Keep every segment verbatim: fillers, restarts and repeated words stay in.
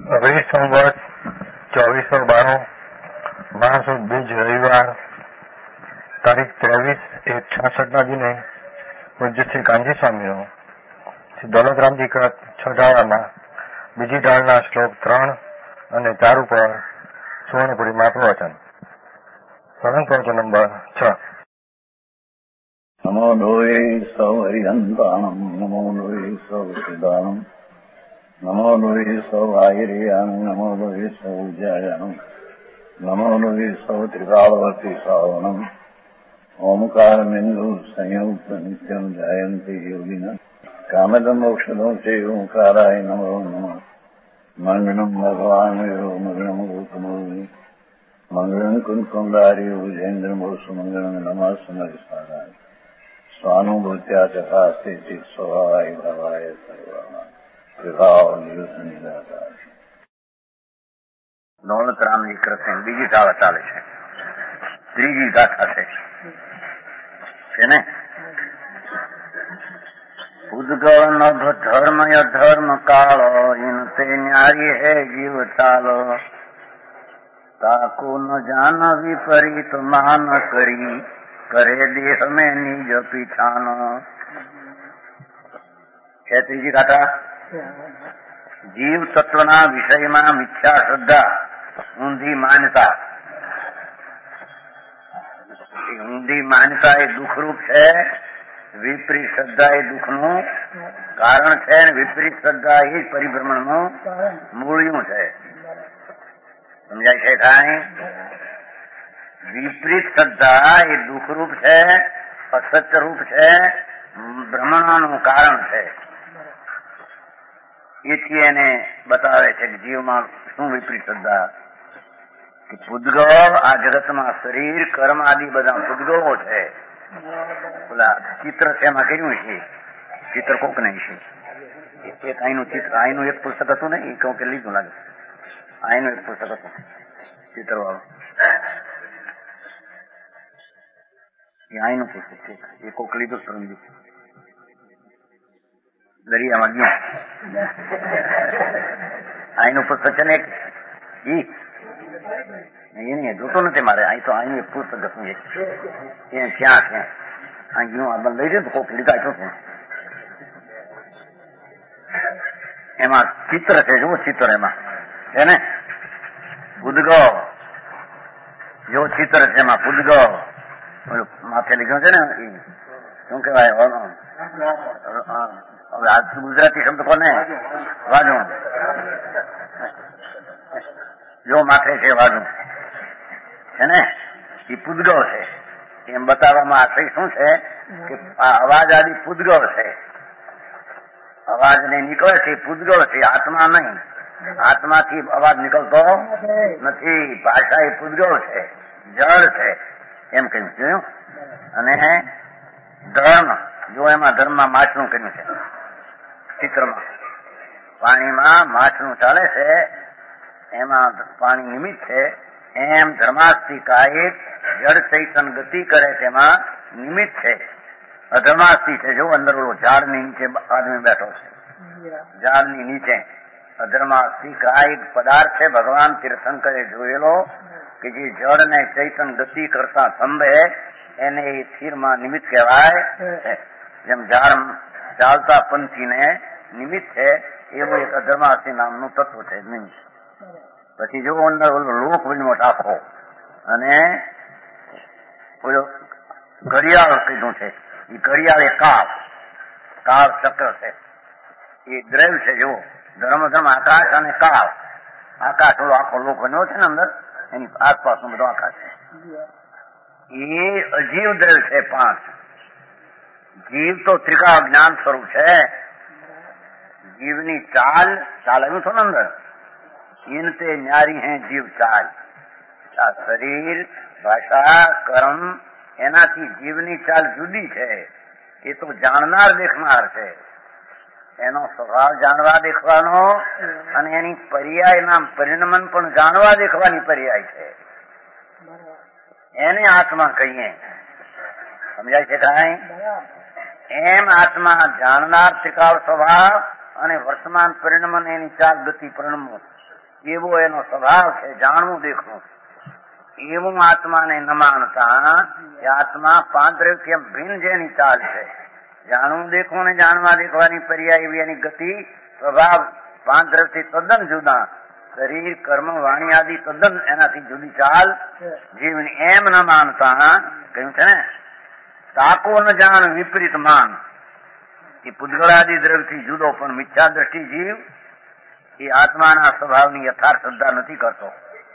અગણી સંવત ચોવીસો બાણું બારસો બીજ રવિવાર તારીખ ત્રેવીસ એક છાસઠના દિને પૂજ્ય શ્રી કાંજી સ્વામીનો શ્રી દોલતરામજી કૃત છ ઢાળાના બીજી ઢાળના શ્લોક ત્રણ અને ચાર ઉપર સુવર્ણપુરીમાં પ્રવચન. સળંગ પ્રવચન નંબર છ. નમો લોહે સૌ હરિહંતાણમ નમો લોહે સૌ સિદ્ધાણમ નમો લોહે સૌ આયર્યાણમ નમો લોહે સૌ જયાણમ નમો લોહે સૌ ત્રિકાળવતી શ્રાવણમ ઓમકાર બિંદુ સંયુક્ત નિત્યમ જયંતિ યોગિન કામદમ મોક્ષદો છે ઓંકારાય નમો નમઃ. મંગળમ ભગવાન મંગળમ ગોતમોની મંગળમ કુંકુંડારી ઉજેન્દ્ર મોસુ મંગળમ નમઃ સમરિસારાય સ્વાનુભૂત્યા ચકાસ્તે સ્વભાવાય ભવાય સર્વમાં વિભાવ નિવૃત્ત નિરાકાર. દોલતરામજી કૃષ્ણ બીજી ઢાળ ચાલે છે, ત્રીજી ગાથા છે ને. ઉદ્ગળ નભ ધર્મ અધર્મ કાળો ઇન તે ન્યારી હે જીવ ચાલો તાકો ન જાન વિપરીત માન કરી કરે દેહ મેં નિજ પીછાનો. છે ત્રીજી ગાથા. જીવ તત્વના વિષયમાં મિથ્યા શ્રદ્ધા, ઊંધી માન્યતા. ઊંધી માન્યતા એ દુઃખરૂપ છે, વિપરીત શ્રદ્ધા એ દુઃખનું કારણ છે, વિપરીત શ્રદ્ધા એ પરિભ્રમણનું મૂળિયું છે. સમજાય છે કાંઈ? વિપરીત શ્રદ્ધા એ દુઃખરૂપ છે, અસત્યરૂપ છે, ભ્રમણનું કારણ છે. એથી એને બતાવે છે કે જીવમાં શું વિપરીત શ્રદ્ધા કે પૂદગળ આ જગતમાં શરીર કર્મ આદિ બધા પૂદગળો છે. પેલા ચિત્ર છે એમાં કર્યું છે, ચિત્ર કોક નહીં છે. એક અહીંનું ચિત્ર, અહીંનું એક પુસ્તક હતું ને, એ કહું કે લીધું લાગે, અહીંનું એક પુસ્તક હતું ચિત્ર વાળું, એ અહીંનું પુસ્તક છે, એ કોક લીધું સમજી દરિયામાં ગયું. અહીંનું પુસ્તક છે ને ઈ એને જોતો નથી મારે. અહીં તો અહીંનું એક પુસ્તક હતું એ ક્યાં છે, અહીં ગયું આ લઈ જાય કોક લીધા છો. એમાં ચિત્ર છે, જુઓ ચિત્ર એમાં છે ને, પૂદગળ જો ચિત્ર છે એમાં પૂદગળ માથે લીધું છે ને, એ શું કેવાય હવે આજ ગુજરાતી શબ્દ કોને વાજુ, જો માથે છે વાજુ છે ને, એ પૂદગળ છે. એમ બતાવવામાં આશય શું છે કે આ અવાજ આદિ પૂદગળ છે, અવાજ ને નીકળે છે પૂદગળ છે, આત્મા નહીં. આત્માથી અવાજ નીકળતો નથી. ભાષા એ પૂદગળ છે, જળ છે એમ કહ્યું જોયું. અને ધર્મ, જો એમાં ધર્મમાં માછનું કર્યું છે ચિત્રમાં, પાણીમાં માછનું ચાલે છે, એમાં પાણી નિમિત્ત છે. એમ ધર્માસ્તિકા એક જળ ચૈતન ગતિ કરે તેમાં નિમિત્ત છે. અધર્માસ્તિ છે, જો અંદર ઓલો ઝાડની નીચે આદમી બેઠો છે, ઝાડની નીચે અધર્માસ્તિકા એક પદાર્થ છે. ભગવાન તીર્થંકરે જોયેલો કે જે જળ ને ચૈતન ગતિ કરતા સંભે એને એ સ્થિરમાં નિમિત્ત કહેવાય. જેમ ઝાડ ચાલતા પંથીને નિમિત્ત છે, એવું એક અધર્માસ્તિ નામનું તત્વ છે નિમિત્ત. પછી જો અંદર ઓલો લોક વિનોટ આખો અને ઓલો ઘડિયાળ કીધું છે, એ ઘડિયાળ એ કાળ કાળ ચક્ર છે, એ દ્રવ્ય છે. જો ધર્મ ધર્મ આકાશ અને કાળ, આકાશ ઓલો આખો લોક બન્યો છે ને અંદર, એની આસપાસનું બધું આકાશ છે. એ અજીવ દ્રવ્ય છે પાંચ. જીવ તો ત્રિકાળ જ્ઞાન સ્વરૂપ છે. જીવની ચાલ ચાલ આવ્યું છો ને અંદર, ઇન તે ન્યારી હે જીવ ચાલ. આ શરીર, ભાષા, કર્મ, એનાથી જીવની ચાલ જુદી છે. એ તો જાણનાર દેખનાર છે, એનો સ્વભાવ જાણવા દેખવાનો અને એની પર્યાયના પરિણમન પણ જાણવા દેખવાની પર્યાય છે. એને આત્મા કહીએ. સમજાય છે કાંઈ? એમ આત્મા જાણનાર ત્રિકાળ સ્વભાવ અને વર્તમાન પરિણમન એની ચાલ ગતિ પરિણમો એવો એનો સ્વભાવ છે, જાણવું દેખવું. એવું આત્માને ન માનતા એ આત્મા પાંચ કેમ ભિન્ન જેની ચાલ છે. જાણવું દેખવું ને જાણવા દેખવાની પર્યાય એવી એની ગતિ સ્વભાવ પાંચ દ્રવ્યથી તદ્દન જુદા. શરીર કર્મ વાણી આદિ તદ્દન એનાથી જુદી ચાલ જીવની. એમ ન માનતા કહ્યું છે ને, તાકો ન જાણ વિપરીત માન. એ પૂતગળાદિ દ્રવ્યથી જુદો પણ મિથ્યા દ્રષ્ટિ જીવ એ આત્માના સ્વભાવની યથાર્થ શ્રદ્ધા નથી કરતો.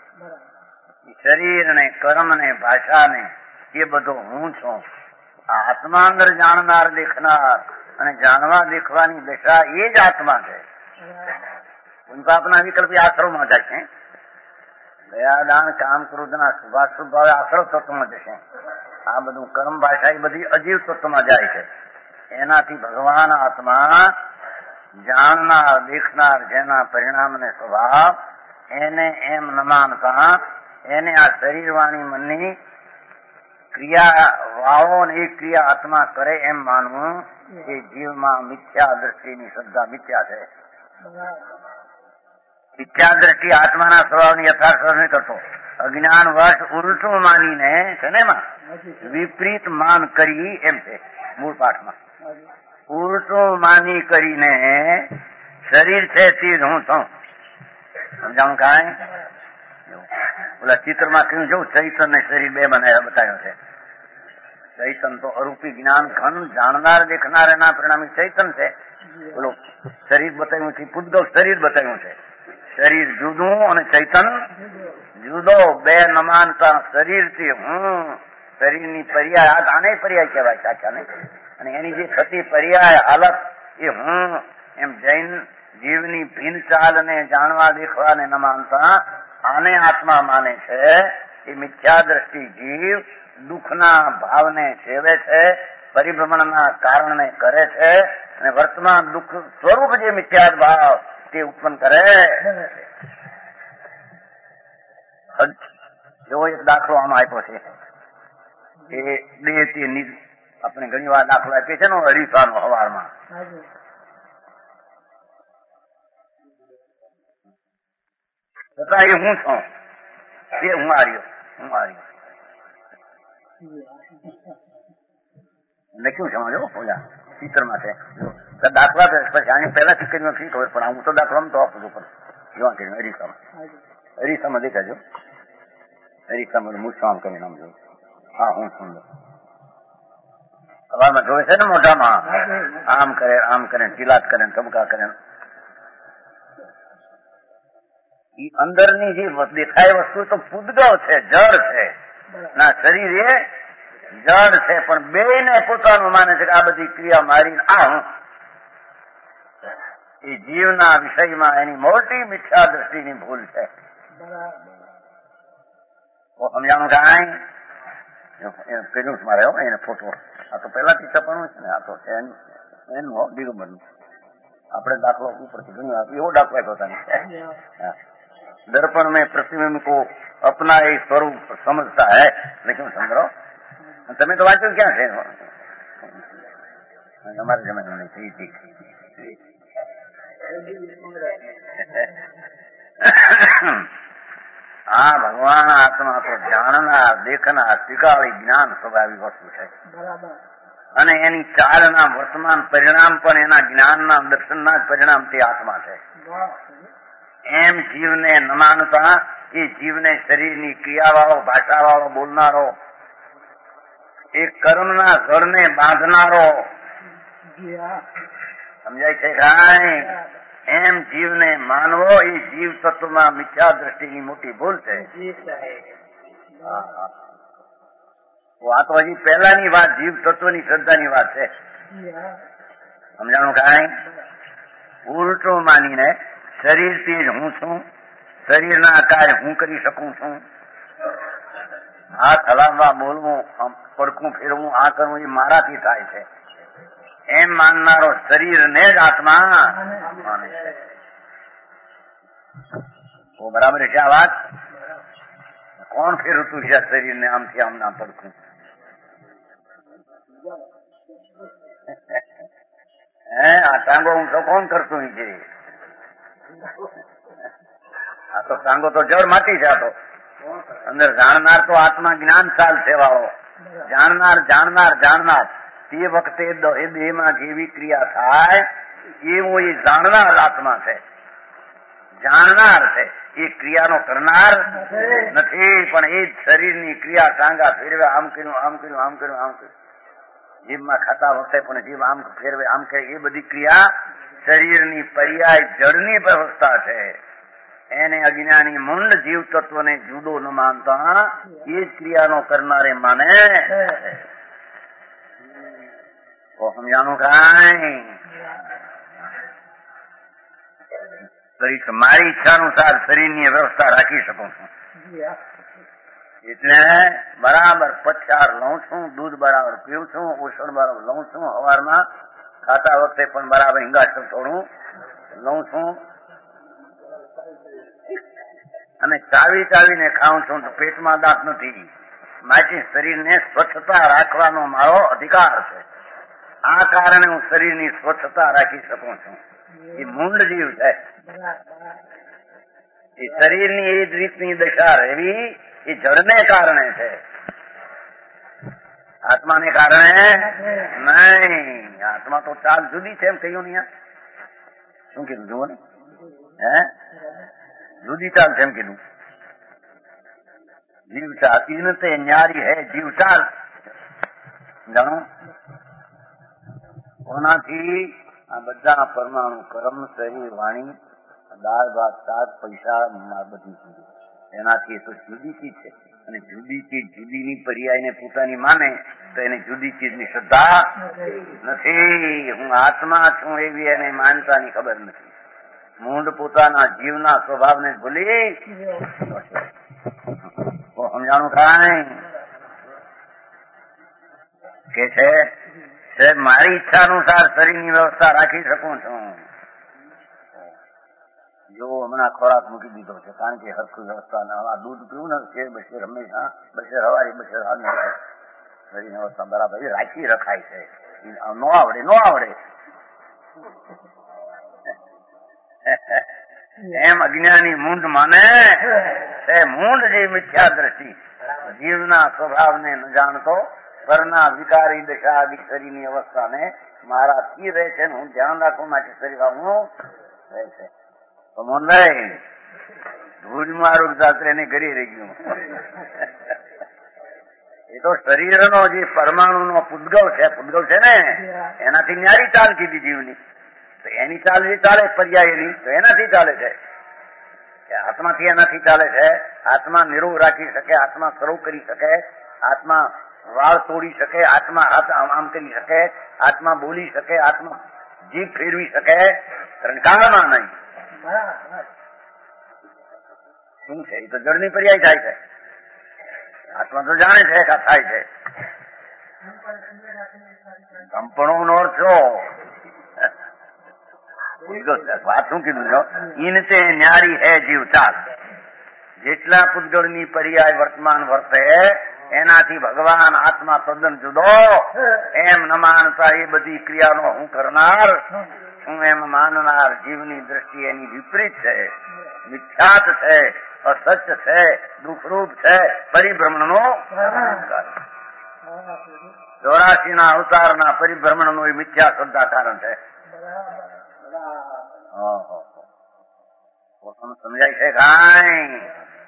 શરીર ને કર્મ ને ભાષા ને એ બધો હું છું. આ આત્મા અંદર જાણનાર દેખનાર અને જાણવા દેખવાની દશા એ જ આત્મા છે. ઉનકા આપના વિકલ્પ આશ્રમમાં જશે. દયા દાન કામ ક્રોધના શુભાશુભ ભાવે આશ્રવ તત્વમાં જશે. આ બધું કર્મ ભાષા એ બધી અજીવ તત્વમાં જાય છે. એનાથી ભગવાન આત્મા જાણનાર દેખનાર જેના પરિણામ ને સ્વભાવ એને એમ ન માનતા એને આ શરીર વાણી મનની ક્રિયા વાવો ને એ ક્રિયા આત્મા કરે એમ માનવું એ જીવમાં મિથ્યા દ્રષ્ટિની શ્રદ્ધા મિથ્યા છે. મિથ્યા દ્રષ્ટિ આત્માના સ્વભાવની યથાર્થ નહીં કરતો. અજ્ઞાન વર્ષ ઉલટું માનીને છે ને એમાં વિપરીત માન કરી એમ છે મૂળ પાઠમાં. ઉલટું માની કરીને શરીર છે તે જ હું છું સમજાણું. કાંઈ ઓલા ચિત્રમાં કહ્યું જો ચૈતન ને શરીર બે બનાવ્યા બતાવ્યો છે. ચૈતન તો અરૂપી જ્ઞાન ઘન જાણનાર દેખનાર એના પરિણામી ચૈતન છે. બોલો શરીર બતાવ્યું છે, પૂતગલ શરીર બતાવ્યું છે. શરીર જુદું અને ચૈતન જુદો. બે ન માનતા શરીરથી હું શરીરની પર્યાય આ આને પર્યાય કહેવાય સાચાને. અને એની જે થતી પર્યાય હાલત એ હું એમ જૈન જીવની ભિન્ન ચાલને જાણવા દેખવાને ન માનતા આને આત્મા માને છે. એ મિથ્યા દ્રષ્ટિ જીવ દુઃખના ભાવને સેવે છે, પરિભ્રમણના કારણને કરે છે અને વર્તમાન દુઃખ સ્વરૂપ જે મિથ્યા ભાવ તે ઉત્પન્ન કરે. એવો એક દાખલો આમાં આપ્યો છે. એ દેહ તે આપણે ઘણી વાર દાખલો આપીએ છે ને અરીસાનો હવારમાં. છતાં એ હું છું તે હું આર્યો હું આર્યો લખ્યું છે જો ઓલા ચિત્રમાં છે દાખલા પછી આની પહેલા ચિત્રમાં ફી ખબર પણ હું તો દાખલામાં તો આપું છું પણ જોવા કરીને અરીસામાં અરીસામાં દેખાજો. અરીસામાં મૂછામ કરીને આમ જોયું. હા હું સુંદર સવારમાં જોવે છે ને મોઢામાં આમ કરે આમ કરે ચિલાટ કરે ચમકા કરે. એ અંદરની જે દેખાય વસ્તુ તો પૂતગળ છે, જળ છે ના શરીર એ જળ છે. પણ બે ને પોતાનું માને છે કે આ બધી ક્રિયા મારી આ હું. એ જીવના વિષયમાં એની મોટી મિથ્યા દ્રષ્ટિની ભૂલ છે. સમજાણું કાંઈ પેલું મારે એને ફોટો આ તો પેલાથી છપાણું છે ને. આ તો એનું દિગંબરનું આપણે દાખલો ઉપરથી ઘણી વાર એવો દાખલો આપ્યો હતા. दर्पण में प्रतिबिंब को अपना एक स्वरूप समझता है लेकिन समझो તમે તો વાંચ્યું ક્યાં છે અમારા જમાનામાં થઈ હતી. હા ભગવાન આત્મા તો જાણનાર દેખનાર ત્રિકાળી જ્ઞાન સ્વભાવિક વસ્તુ છે અને એની ચાલના વર્તમાન પરિણામ પણ એના જ્ઞાનના દર્શનના જ પરિણામ તે આત્મા છે. એમ જીવને ન માનતા એ જીવને શરીરની ક્રિયાવાળો ભાષાવાળો બોલનારો એ કર્મના ઘરને બાંધનારો સમજાય છે કાંઈ. એમ જીવને માનવો એ જીવ તત્વમાં મિથ્યા દ્રષ્ટિની મોટી ભૂલ છે. આ તો હજી પહેલાની વાત જીવ તત્વની શ્રદ્ધાની વાત છે. સમજાણું કાંઈ. ઉલટું માનીને શરીરથી જ હું છું, શરીરના કાર્ય હું કરી શકું છું, હાથ હલાવવા બોલવું પડખું ફેરવું આ કરવું એ મારાથી થાય છે એમ માનનારો શરીરને જ આત્મા માને છે. તો બરાબર છે આ વાત. કોણ ફેરવતું છે શરીરને આમથી આમ ના પડખું? હે આ ટાંગો હું તો કોણ કરતું છે? આ તો તો સાંગો તો જળ માટી છે. આ તો અંદર જાણનાર તો આત્મા જ્ઞાન ચાલ છે વાળો. જાણનાર જાણનાર જાણનાર તે વખતે એ દેહમાં જેવી ક્રિયા થાય એવો એ જાણનાર આત્મા છે. જાણનાર છે, એ ક્રિયાનો કરનાર નથી. પણ એ જ શરીરની ક્રિયા સાંગા ફેરવે, આમ કર્યું આમ કર્યું આમ કર્યું આમ કર્યું. જીભમાં ખાતા વખતે પણ જીભ આમ ફેરવે આમ કરે, એ બધી ક્રિયા શરીરની પર્યાય જળની વ્યવસ્થા છે. એને અજ્ઞાની મૂંડ જીવ તત્વને જુદો ન માનતા એ જ ક્રિયાનો કરનારે માને. તો સમજાણું કાંઈ? મારી ઈચ્છા અનુસાર શરીરની વ્યવસ્થા રાખી શકું છું. એટલે બરાબર પચાર લઉં છું, દૂધ બરાબર પીવું છું, ઓષણ બરાબર લઉં છું, સવારમાં ખાતા વખતે પણ બરાબર હિંગાસર થોડું લઉં છું, અને ચાવી ચાવીને ખાઉં છું તો પેટમાં દાંત નથી. માટે શરીરને સ્વચ્છતા રાખવાનો મારો અધિકાર છે. આ કારણે હું શરીરની સ્વચ્છતા રાખી શકું છું. એ મૂંડ જીવ છે. એ શરીરની એ જ રીતની દશા રહેવી એ જળને કારણે છે, આત્માને કારણે નહીં. આત્મા તો ચાલ જુદી છે એમ કહ્યું ને. શું કીધું જુઓ ને? હે જુદી ચાલ છે એમ કીધું. જીવ ચાલ ઇનતે ન્યારી હે જીવ ચાલ. જાણો કોનાથી આ બધા પરમાણુ કર્મ શરીર વાણી દાળ ભાત શાક પૈસા બધી જુદી, એનાથી એ તો જુદી ચીજ છે. અને જુદી ચીજ જુદીની પર્યાયને પોતાની માને તો એને જુદી ચીજની શ્રદ્ધા નથી. હું આત્મા છું એવી એને માનતાની ખબર નથી. મૂંડ પોતાના જીવના સ્વભાવને ભૂલી સમજાણું કાંઈ કે છે મારી ઈચ્છા અનુસાર શરીરની વ્યવસ્થા રાખી શકું છું. જો હમણાં ખોરાક મૂકી દીધો છે, કારણ કે હરખું વ્યવસ્થા આ દૂધ પીવું ને છે બશેર હંમેશા બશેર હવારી બશેર હાલની શરીરની વ્યવસ્થા બરાબર રાખી રખાય છે. નો આવડે નો આવડે એમ અજ્ઞાની મૂંડ માને છે. મૂંડ જે મિથ્યા દ્રષ્ટિ જીવના સ્વભાવને ન જાણતો પરના વિકારી દશા આદિ શરીરની અવસ્થાને મારા થી રહે છે. હું ધ્યાન રાખવા માટે શરીર હું રહે છે. તો મોંધાઈ ભુજ મારું શાસ્ત્ર એને કરી રહી ગયું. એ તો શરીરનો જે પરમાણુનો પૂદગલ છે, પૂદગલ છે ને, એનાથી ન્યારી ચાલ કીધી જીવની. તો એની ચાલ જે ચાલે પર્યાયની તો એનાથી ચાલે છે. આત્માથી એનાથી ચાલે છે. આત્મા નિરોગ રાખી શકે, આત્મા સર્વ કરી શકે, આત્મા વાળ તોડી શકે, આત્મા હાથ આમ કરી શકે, આત્મા બોલી શકે, આત્મા જીભ ફેરવી શકે. ત્રણકાળમાં નહીં. શું છે? એ તો જળની પર્યાય થાય છે. આત્મા તો જાણે છે કે થાય છે. કંપણો નો અર્થ વાત શું કીધું છો? ઇનતે ન્યારી હે જીવ ચાલ. જેટલા પૂતગળની પર્યાય વર્તમાન વર્તે એનાથી ભગવાન આત્મા તદ્દન જુદો એમ ન માનતા એ બધી ક્રિયાનો હું કરનાર હું એમ માનનાર જીવની દ્રષ્ટિ એની વિપરીત છે, મિથ્યાત છે, અસત્ય છે, દુઃખરૂપ છે, પરિભ્રમણનો ચોરાસી ના અવતારના પરિભ્રમણનું એ મિથ્યા શ્રદ્ધા કારણ છે. સમજાય છે કાંઈ?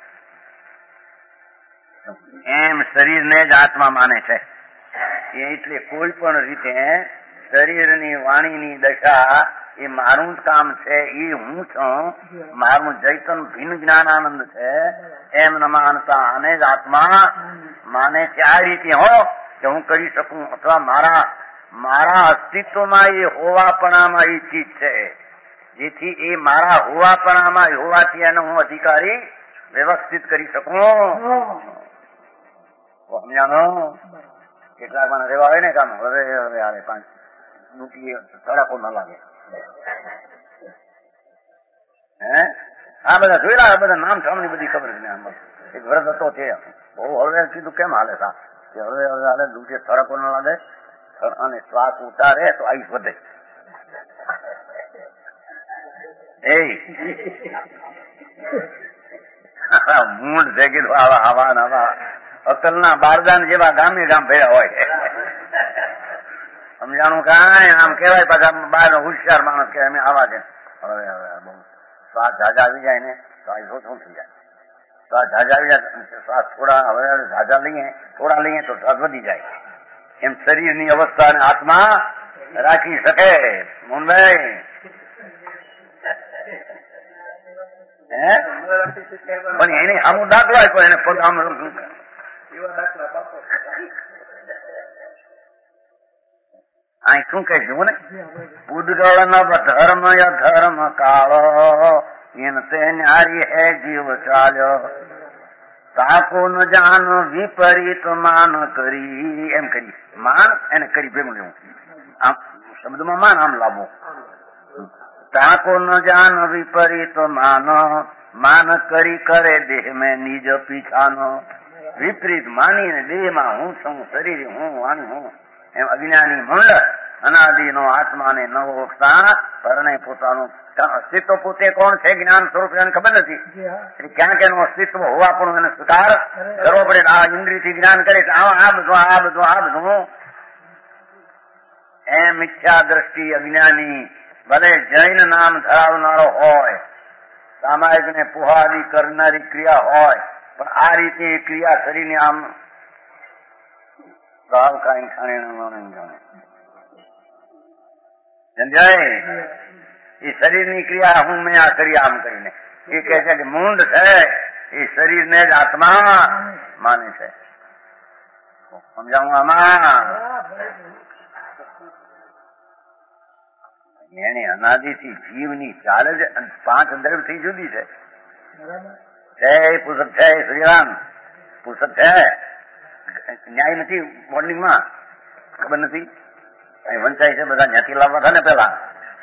એમ શરીરને જ આત્મા માને છે. એટલે કોઈ પણ રીતે શરીરની વાણીની દશા એ મારું જ કામ છે, એ હું છું, મારું ચૈતન ભિન્ન જ્ઞાનાનંદ છે એમ ન માનતા આને જ આત્મા માને છે. આ રીતે હો કે હું કરી શકું અથવા મારા મારા અસ્તિત્વમાં એ હોવાપણામાં એ ચીજ છે, જેથી એ મારા હોવાપણામાં હોવાથી એને હું અધિકારી વ્યવસ્થિત કરી શકું. સમજાણો? કેટલાક મને રેવા હોય ને કામ હવે હવે આવે પાંચ મૂકી તડાકો ન લાગે. હે આ બધા જોયેલા બધા નામ સામની બધી ખબર છે. આમ એક વ્રત હતો છે, બહુ હળવે કીધું કેમ હાલે સા કે હળવે હળવે હાલે દૂધે તડાકો ન લાગે અને શ્વાસ ઉતારે તો આયુષ વધે. એ મૂંડ છે કીધું આવા આવા આવા અકલના બારદાન જેવા ગામે ગામ ભેળા હોય. સમજાણું કાંઈ આમ કેવાય પાછા બાર હોશિયાર માણસ કે અમે આવા છે. હવે હવે બહુ શ્વાસ ઝાઝા આવી જાય ને તો આ શું થઈ જાય. શ્વાસ ઝાઝા આવી જાય, શ્વાસ થોડા હવે ઝાઝા લઈએ થોડા લઈએ તો શ્વાસ વધી જાય. એમ શરીરની અવસ્થા ને આત્મા રાખી શકે. મુંબઈ હે પણ એને આમું દાખલો આપ્યો એને પગ આમ અહીં શું કહે જુઓ ને પૂદગળ નવ ધર્મ ધર્મ કાળો એન તે ન્યારી હે જીવ ચાલ્યો તાકો ન જાન વિપરીત માન કરી. એમ કરી માન એને કરી ભેગું લેવું. આમ શબ્દમાં માન આમ લાવવું. તાકો ન જાન વિપરીત માન માન કરી કરે દેહ મેં નિજ પીછાનો. વિપરીત માનીને દેહમાં હું છું શરીર હું વાણી હું એમ અજ્ઞાની મંડળ અનાદિ નો આત્માને ન ઓળખતા પરણે પોતાનું અસ્તિત્વ પોતે કોણ છે જ્ઞાન સ્વરૂપ એને ખબર નથી. ક્યાં કે એનું અસ્તિત્વ હોવા પણ એને સ્વીકાર કરવો પડે. આ ઇન્દ્રિયથી જ્ઞાન કરે છે આ બધું આ બધું આ બધું એમ મિથ્યા દ્રષ્ટિ અજ્ઞાની ભલે જૈન નામ ધરાવનારો હોય, સામાયિક ને પુહાદી કરનારી ક્રિયા હોય, પણ આ રીતે ક્રિયા કરીને આમ ભાવ કાંઈ ખાણે સમજાય. એ શરીરની ક્રિયા હું મેં આ કરી આમ કરીને એ કહે છે કે મૂંડ છે એ શરીરને જ આત્મા માને છે. સમજાવું આમાં એને અનાદિથી જીવની ચાલે જ પાંચ દ્રવ્યથી જુદી છે. છે પુસ્તક છે શ્રીરામ પુસ્તક છે. ન્યાય નથી મોર્નિંગમાં ખબર નથી વંચાય છે બધા ત્યાંથી લાવવા હતા ને પેલા.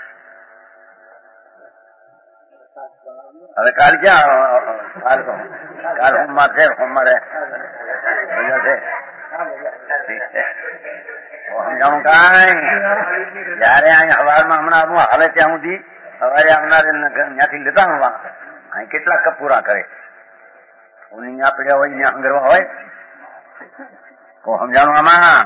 હવે કાલ ક્યાં કાલ કાલ સોમવાર છે સોમવારે મજા છે સમજાણું કાંઈ. જયારે અહીં હવારમાં હમણાં હું હાલે ત્યાં સુધી સવારે આવનારે ત્યાંથી લેતા હોવા અહીં કેટલા કપ પૂરા કરે. ત્યાં પડ્યા હોય ત્યાં હંગરવા હોય તો સમજાણું આમાં.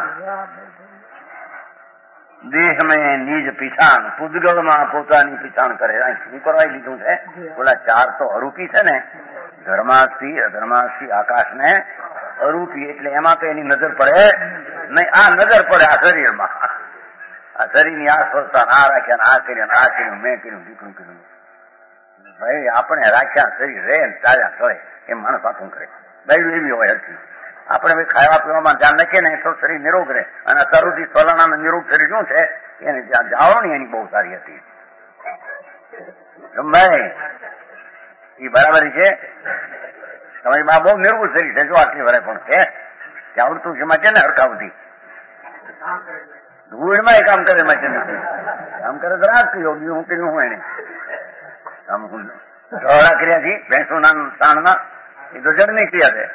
દેહ મેં નિજ પીછાણ પૂદગળમાં પોતાની પીછાણ કરે. શું કરવા લીધું છે બોલા ચાર તો અરૂપી છે ને ધર્માસ્થી અધર્માસ્થી આકાશ ને અરૂપી એટલે એમાં તો એની નજર પડે નહીં. આ નજર પડે આ શરીરમાં. આ શરીરની આ સ્વસ્થા આ રાખ્યા આ કર્યા આ કર્યું મેં કર્યું દીકરું કર્યું. ભાઈ આપણે રાખ્યા શરીર રે ચાલ્યા ચડે એમ માણસ પાછું કરે. બૈરું એવી હોય હરકી. આપણે ભાઈ ખાવા પીવામાં ધ્યાન રાખીએ ને તો શરીર નિરોગ રહે. અને અત્યારથી સોલાના નિરોગ શરીર શું છે એને જ્યાં જાળવણી એની બહુ સારી હતી. ભાઈ એ બરાબર છે. તમારી બા બહુ નિર્ભુલ શરીર છે જો આટલી વરે પણ છે ત્યાં આવડતું છે માં છે ને હરખાવતી ધૂળમાં એ કામ કરે માં છે કામ કરે તો રાખ યોગી હું કર્યું હું એને આમ ઢોળા કર્યા છે ભેંસોના તાણના એ તો જડની ક્રિયા છે.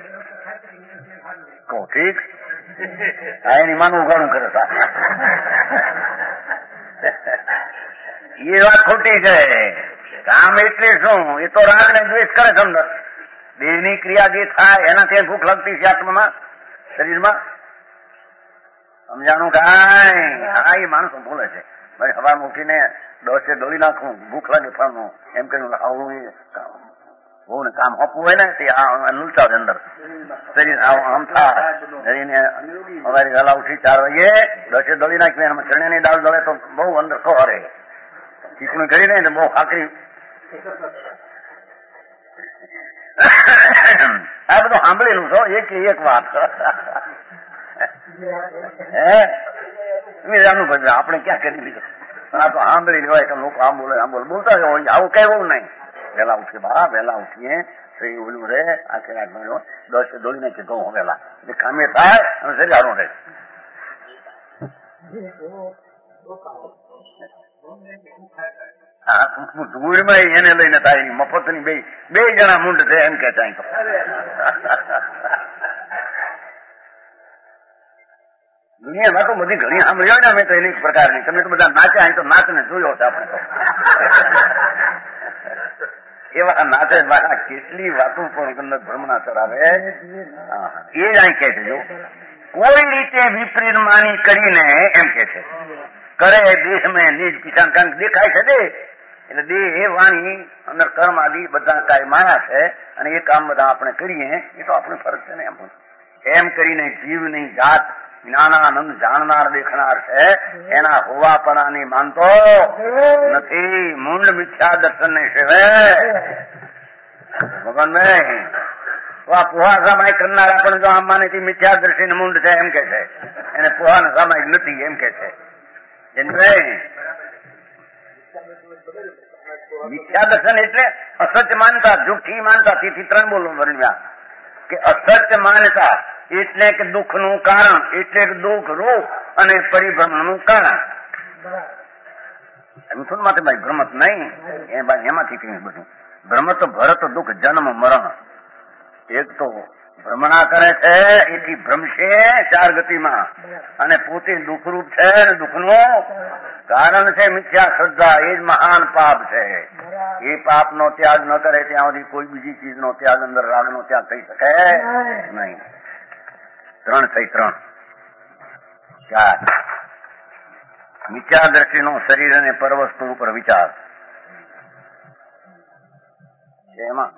ઠીક એની માનું ઉઘાડું કરે એ વાત ખોટી છે. કામ એટલે શું એ તો રાગ ને દ્વેષ કરે છે અંદર. દેહની ક્રિયા જે થાય એનાથી ભૂખ લાગતી છે આત્મામાં શરીરમાં. સમજાણું કાંઈ. હા એ માણસો બોલે છે ભાઈ હવામાં ઉઠીને દોસે દોડી નાખવું ભૂખ લાગે ફળનું એમ કરીને આવું બહુ ને કામ આપવું હોય ને તે લુચાવે અંદર શરીર આમ થાય. અમારી વેલા ઉઠી ચાર વાગે દસે દોડી નાખી એમાં ચણિયાની દાળ દળે તો બહુ અંદર ખોરે ચીકણી કરીને બહુ ખાકરી. આ બધું સાંભળેલું છો એક એક વાત હે આપણે ક્યાં કરી લીધું. આ તો સાંભળી હોય કે લોકો આમ બોલે આમ બોલે બોલતા જ હોય. આવું કહેવું નહીં. વહેલા ઉઠીએ બા વહેલા ઉઠીએ શરીર ઓલું રહે આખી રાત મળ્યો દસ દોડી નાખીએ ઘઉં વહેલા એટલે કામે થાય અને શરીર સારું રહે. હા ધૂળમાં એને લઈને થાય મફતની બે બે જણા મૂંડ છે એમ કે થાય તો દુનિયામાં તો બધી ઘણી સાંભળી હોય ને અમે તો એની પ્રકારની. તમે તો બધા નાચ્યા અહીં તો નાચ ને જોયો છે આપણે તો એવા નાથે મારા કેટલી વાતો પણ ભ્રમણા ચરાવે એ જ અહીં કે છે. જો કોઈ રીતે વિપરીત માની કરીને એમ કે છે કરે દેહ મેં નિજ કિસાન કંક દેખાય છે દે એટલે દેહ એ વાણી અંદર કર્મ આદિ બધા કાંઈ માયા છે અને એ કામ બધા આપણે કરીએ એ તો આપણે ફરજ છે ને. એમ એમ કરીને જીવની જાત જ્ઞાનાનંદ જાણનાર દેખનાર છે એના હોવાપણાની માનતો નથી. મૂંડ મિથ્યા દર્શન ને સેવે ભગવાન ભાઈ પોહા સામાયિક કરનાર આપણે જો આમ માને કે મિથ્યા દર્શન મૂંડ છે એમ કે છે એને પોહાના સામાયિક નથી એમ કે છે. મિથ્યા દર્શન એટલે અસત્ય માનતા જુઠ્ઠી માનતા. તેથી ત્રણ બોલો વર્ણ્યા કે અસત્ય માનતા એટલે કે દુઃખ નું કારણ એટલે કે દુઃખ રૂપ અને પરિભ્રમણ નું કારણ. મિથુન માટે ભાઈ ભ્રમત નહીં એ ભાઈ એમાંથી કઈ બધું ભ્રમત ભરત દુઃખ જન્મ મરણ. એક તો ભ્રમણા કરે છે એથી ભ્રમશે ચાર ગતિમાં અને પોતે દુઃખરૂપ છે દુઃખનું કારણ છે મિથ્યા શ્રદ્ધા. એ જ મહાન પાપ છે. એ પાપ નો ત્યાગ ન કરે ત્યાં સુધી કોઈ બીજી ચીજ નો ત્યાગ અંદર રાગ નો ત્યાગ થઈ શકે નહીં. ત્રણ થઈ ત્રણ ચાર મિથ્યા દ્રષ્ટિનો શરીર અને પરવસ્તુ ઉપર વિચાર. એમાં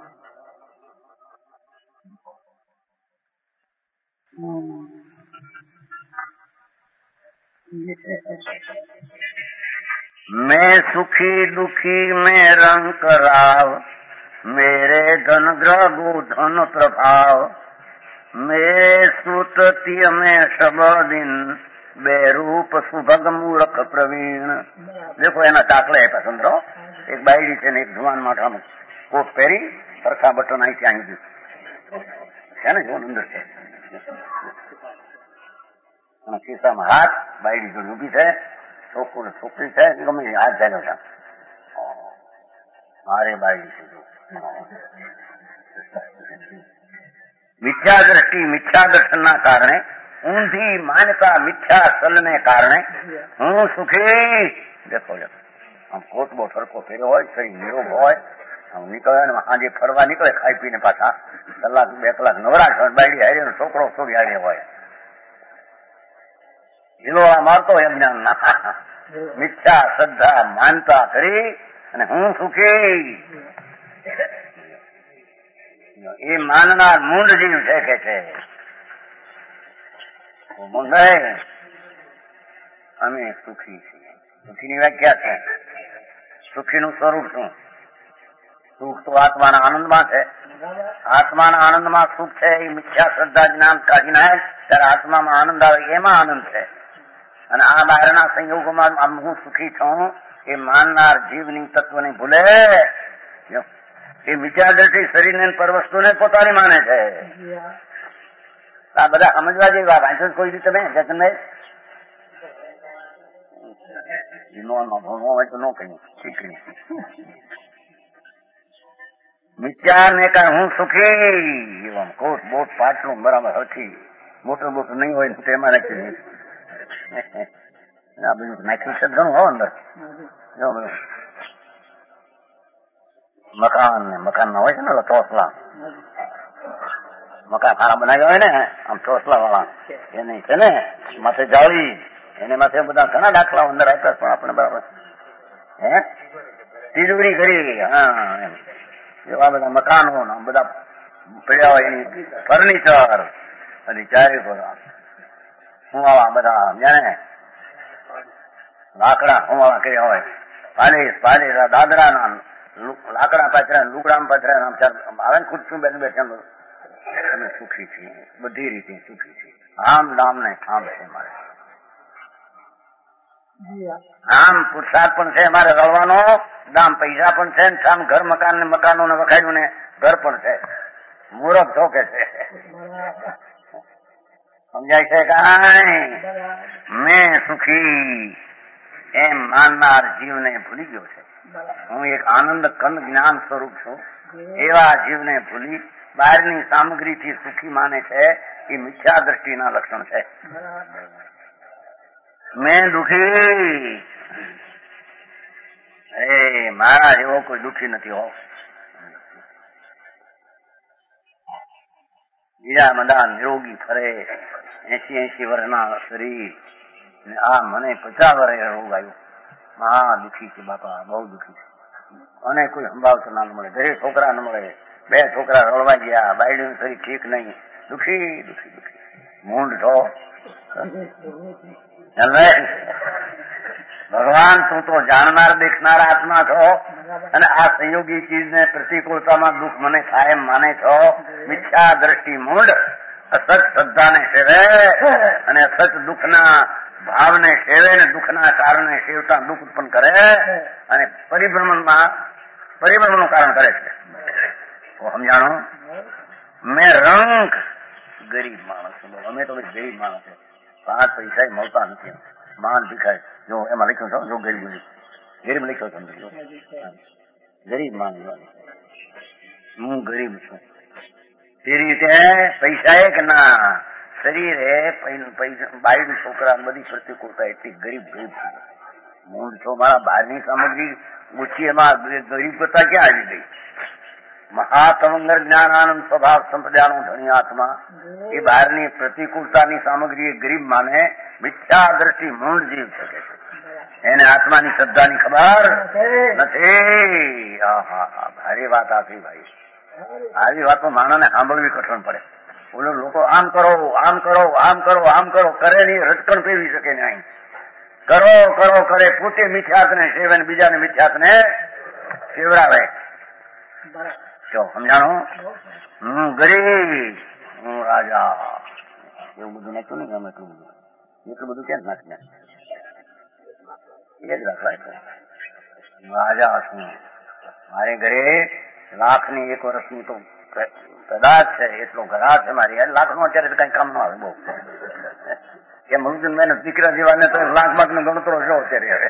मैं सुखी दुखी में रंग कराव मेरे धन ग्रह धन प्रभाव मैं सुततिय में सब दिन बेरूप सुभग मूर्ख प्रवीण. देखो એના દાખલા આપ્યા સમજો. એક બાયડી છે ને એક જુવાન માથામાં કોટ પહેરી સરખા બટન અહીંથી આવી છે ને જો અંદર છે ખિસ્સામાં હાથ બાયડી જોડે ઉભી છે છોકરો છોકરી છે ગમે હાથ જાય છે મારે બાયડી છે. મિથ્યા દ્રષ્ટિ મિથ્યા દર્શનના કારણે ઊંધી માન્યતા મિથ્યા સલને કારણે હું સુખી. દેખો આમ કોટ બહુ સરખો ફેર્યો હોય શરીર નિરોગ હોય આમ નીકળે ને આજે ફરવા નીકળે ખાઈ પીને પાછા કલાક બે કલાક નવરાશ હોય બાયડી હારે છોકરો છોકરી હારે હોય હિલોળા મારતો એમ જ્ઞાન ના મિથ્યા શ્રદ્ધા માનતા કરી અને હું સુખી એ માનનાર મૂંડ જીવ છે કે છે અમે સુખી છીએ. સુખીની વ્યાખ્યા છે સુખીનું સ્વરૂપ શું? સુખ તો આત્માના આનંદમાં છે. આત્માના આનંદમાં સુખ છે એ મિથ્યા શ્રદ્ધા જ્ઞાન કાઢી નાખે ત્યારે આત્મામાં આનંદ આવે એમાં આનંદ છે. અને આ બહારના સંયોગોમાં આમ હું સુખી છું એ માનનાર જીવની તત્વને ભૂલે એ મિથ્યા દ્રષ્ટિ શરીરને પરવસ્તુને પોતાની માને છે. આ બધા સમજવા જેવી વાત વાંચો કોઈ રીતે તમે જતનભાઈ હોય તો ન કહ્યું શીખી મિથ્યા ને કારણ હું સુખી એવા કોટ બોટ પાટલું બરાબર હઠી મોટું મોટું નહીં હોય તેમાં નાખી આ બધું નાખ્યું છે ઘણું હો અંદર મકાન ને મકાન ના હોય છે ને ચોસલા મકાન સારા બનાવ્યા હોય ને આમ ચોસલા વાળા એ નહીં છે ને માથે જાળી એને માથે બધા ઘણા દાખલા અંદર આપ્યા પણ આપણે બરાબર હે તિજોરી કરી હા એમ એવા બધા મકાનો બધા પડ્યા હોય એની ફર્નિચર બધી ચારે બધા હું આવા બધા જાણે લાકડા હું આવા કર્યા હોય પાલીસ પાલીસ દાદરા ના લાકડા પાથરા લુગડા પાથરા આવે ને ખુરશું બેન બેઠા અમે સુખી છીએ બધી રીતે સુખી છીએ. આમ દામ ને ઠામ છે મારે આમ પુરુષાર્થ પણ છે મારે રળવાનો દામ પૈસા પણ છે ઠામ ઘર મકાન ને મકાનો ને વખાડ્યું ને ઘર પણ છે મૂરખ ચોકે છે સમજાય છે કાંઈ મેં સુખી એમ માનનાર જીવને ભૂલી ગયો છે. હું એક આનંદ કંદ જ્ઞાન સ્વરૂપ છું એવા જીવને ભૂલી બહારની સામગ્રીથી સુખી માને છે એ મિથ્યા દ્રષ્ટિના લક્ષણ છે. મેં દુઃખી એ મારા જેવો કોઈ દુઃખી નથી હો બીજા બધા નિરોગી ફરે, એસી એસી વર્ષના શરીર, ને આ મને પચાસ વર્ષે રોગ આવ્યો. મહા દુઃખી છે બાપા, બહુ દુઃખી છે. અને કોઈ સંભાવતો ના મળે, ઘરે છોકરા ન મળે, બે છોકરા રળવા ગયા, બાયડીનું શરીર ઠીક નહીં, દુઃખી દુઃખી દુઃખી. મૂંડ છો ભગવાન, તું તો જાણનાર દેખનાર આત્મા છો, અને આ સંયોગી ચીજને પ્રતિકૂળતામાં દુઃખ મને થાય એમ માને છો. મિથ્યા દ્રષ્ટિ મૂંડ અસત શ્રદ્ધાને સેવે અને અસત દુઃખના ભાવને સેવે ને દુઃખના કારણે સેવતા દુઃખ ઉત્પન્ન કરે અને પરિભ્રમણમાં પરિભ્રમણનું કારણ કરે છે. તો સમજાણો, મેં રંગ ગરીબ માણસ છું, અમે તો ગરીબ માણસ છે, પાંચ પૈસા મળતા નથી, માન ભીખાય. જો એમાં લખ્યું છો, જો ગરીબ ગરીબ લખ્યો છો, ગરીબ માણસ હું ગરીબ છું. એ રીતે પૈસા એ કે ના, શરીર એ બાયડ છોકરા બધી પ્રતિકૂળતા એટલી ગરીબ ગરીબ છે. હું છો મારા બહારની સામગ્રી ઓછી, એમાં ગરીબતા ક્યાં આવી ગઈ? મહાતમંગર જ્ઞાન આનંદ સ્વભાવ સંપ્રદાયનો ધણી આત્મા એ બહારની પ્રતિકૂળતાની સામગ્રી ગરીબ માને, મિથ્યા દ્રષ્ટિ મૂળ જીવ શકે છે. એને આત્માની શ્રદ્ધાની ખબર નથી. આહા, ભારી વાત આપી ભાઈ. આવી વાતો માણસને સાંભળવી કઠણ પડે. બોલો લોકો આમ કરો આમ કરો આમ કરો આમ કરો કરે નહીં, રટકણ ફેરવી શકે ને. અહીં કરો કરો કરે, પોતે મિથ્યાતને સેવે ને બીજાને મિથ્યાતને સેવડાવે. જો સમજાણો, હું ગરીબ, હું રાજા, એવું બધું નાખ્યું ને ગમે એટલું બધું, એટલું બધું ક્યાં નાખી એ જ રાખવાય. રાજા છું, મારે ઘરે લાખ ની એક વર્ષની તો કદાચ છે, એટલો ઘરા છે મારી. લાખ નો અત્યારે કઈ કામ ન આવે બહુ, કે મગજન મહેનત દીકરા જેવાને તો લાખ બાખ નો ગણતરો છો અત્યારે.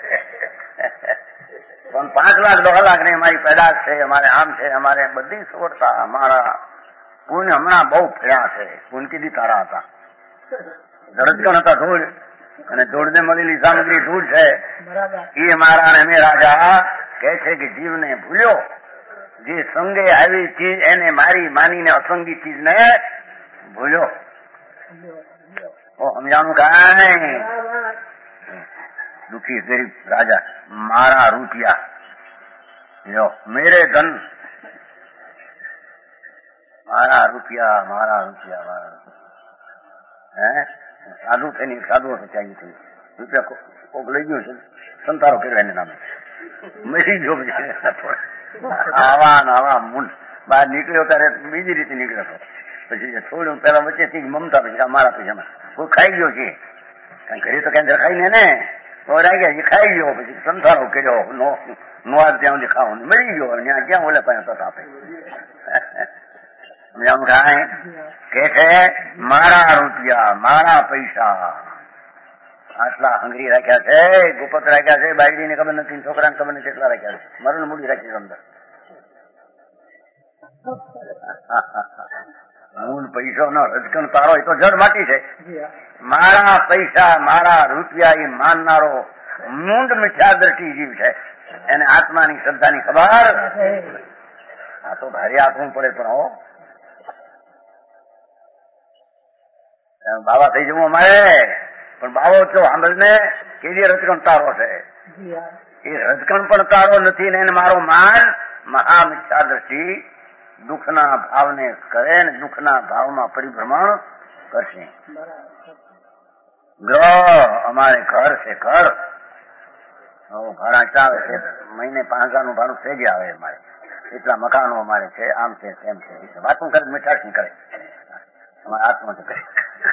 પણ પાંચ લાખ દોઢ લાખ ને મારી પેદાશ છે, અમારે આમ છે, અમારે બધી સગવડતા. અમારા પુણ્ય હમણાં બહુ ફર્યા છે. પુણ્ય કીધી તારા હતા, ધડકણ હતા ધૂળ, અને ધૂળને મળેલી સામગ્રી ધૂળ છે. એ મારા અને અમે રાજા કહે છે કે જીવને ભૂલ્યો, જે સંગે આવી ચીજ એને મારી માનીને અસંગી ચીજને ભૂલ્યો. સમજાણું કાંઈ? દુઃખી ગરીબ રાજા, મારા રૂપિયા, જો મેરે ધન, મારા રૂપિયા મારા રૂપિયા મારા રૂપિયા. હે સાધુ થઈને સાધુ ચાલી થયું, રૂપિયા કોક લઈ ગયું છે, સંતારો કર્યો એને નામે, મરી ગયો. આવા આવા મૂળ બહાર નીકળ્યો ત્યારે બીજી રીતે નીકળ્યો હતો. પછી થોડું પેલા વચ્ચેથી મમતા, પછી મારા પૈસામાં કોઈ ખાઈ ગયો છે, કારણ ઘરે તો કઈ રખાય ને ને તો ગયા એ ખાઈ ગયો. પછી સંસારો કર્યો, નો નો આજ ત્યાં સુધી ખાવો મરી ગયો. ત્યાં ક્યાં ઓલે પાસે તત આપે. કાંઈ કે છે મારા રૂપિયા મારા પૈસા આટલા હંગરી રાખ્યા છે, ગુપત રાખ્યા છે, બાયડી ને ખબર નથી, છોકરાને ખબર નથી કેટલા રાખ્યા છે, મરણ મૂડી રાખી છે અંદર. મૂળ પૈસો નો રજકણ તારો એ તો જળ માટી છે. મારા પૈસા મારા રૂપિયા એ માનનારો મૂંડ મિથ્યા દ્રષ્ટિ જીવ છે, એને આત્માની શ્રદ્ધાની ખબર. આ તો ભારે આપવું પડે. પણ હો બાબા થઈ જવું અમારે, પણ બાવો છો સાંભળને કેવી રજકણ તારો છે. એ રજકણ પણ તારો નથી ને એને મારો માન મહા મિથ્યા દ્રષ્ટિ દુઃખના ભાવને કરે ને દુઃખના ભાવમાં પરિભ્રમણ કરશે. ગ્રહ અમારે ઘર છે, ઘર ઘર ચાલે છે, મહિને પાંચ હજાર નું ભાડું થઈ ગયા આવે અમારે, એટલા મકાનો અમારે છે, આમ છે તેમ છે. વાતું કરે મીઠાશ ની કરે, અમારે આત્મા કરે.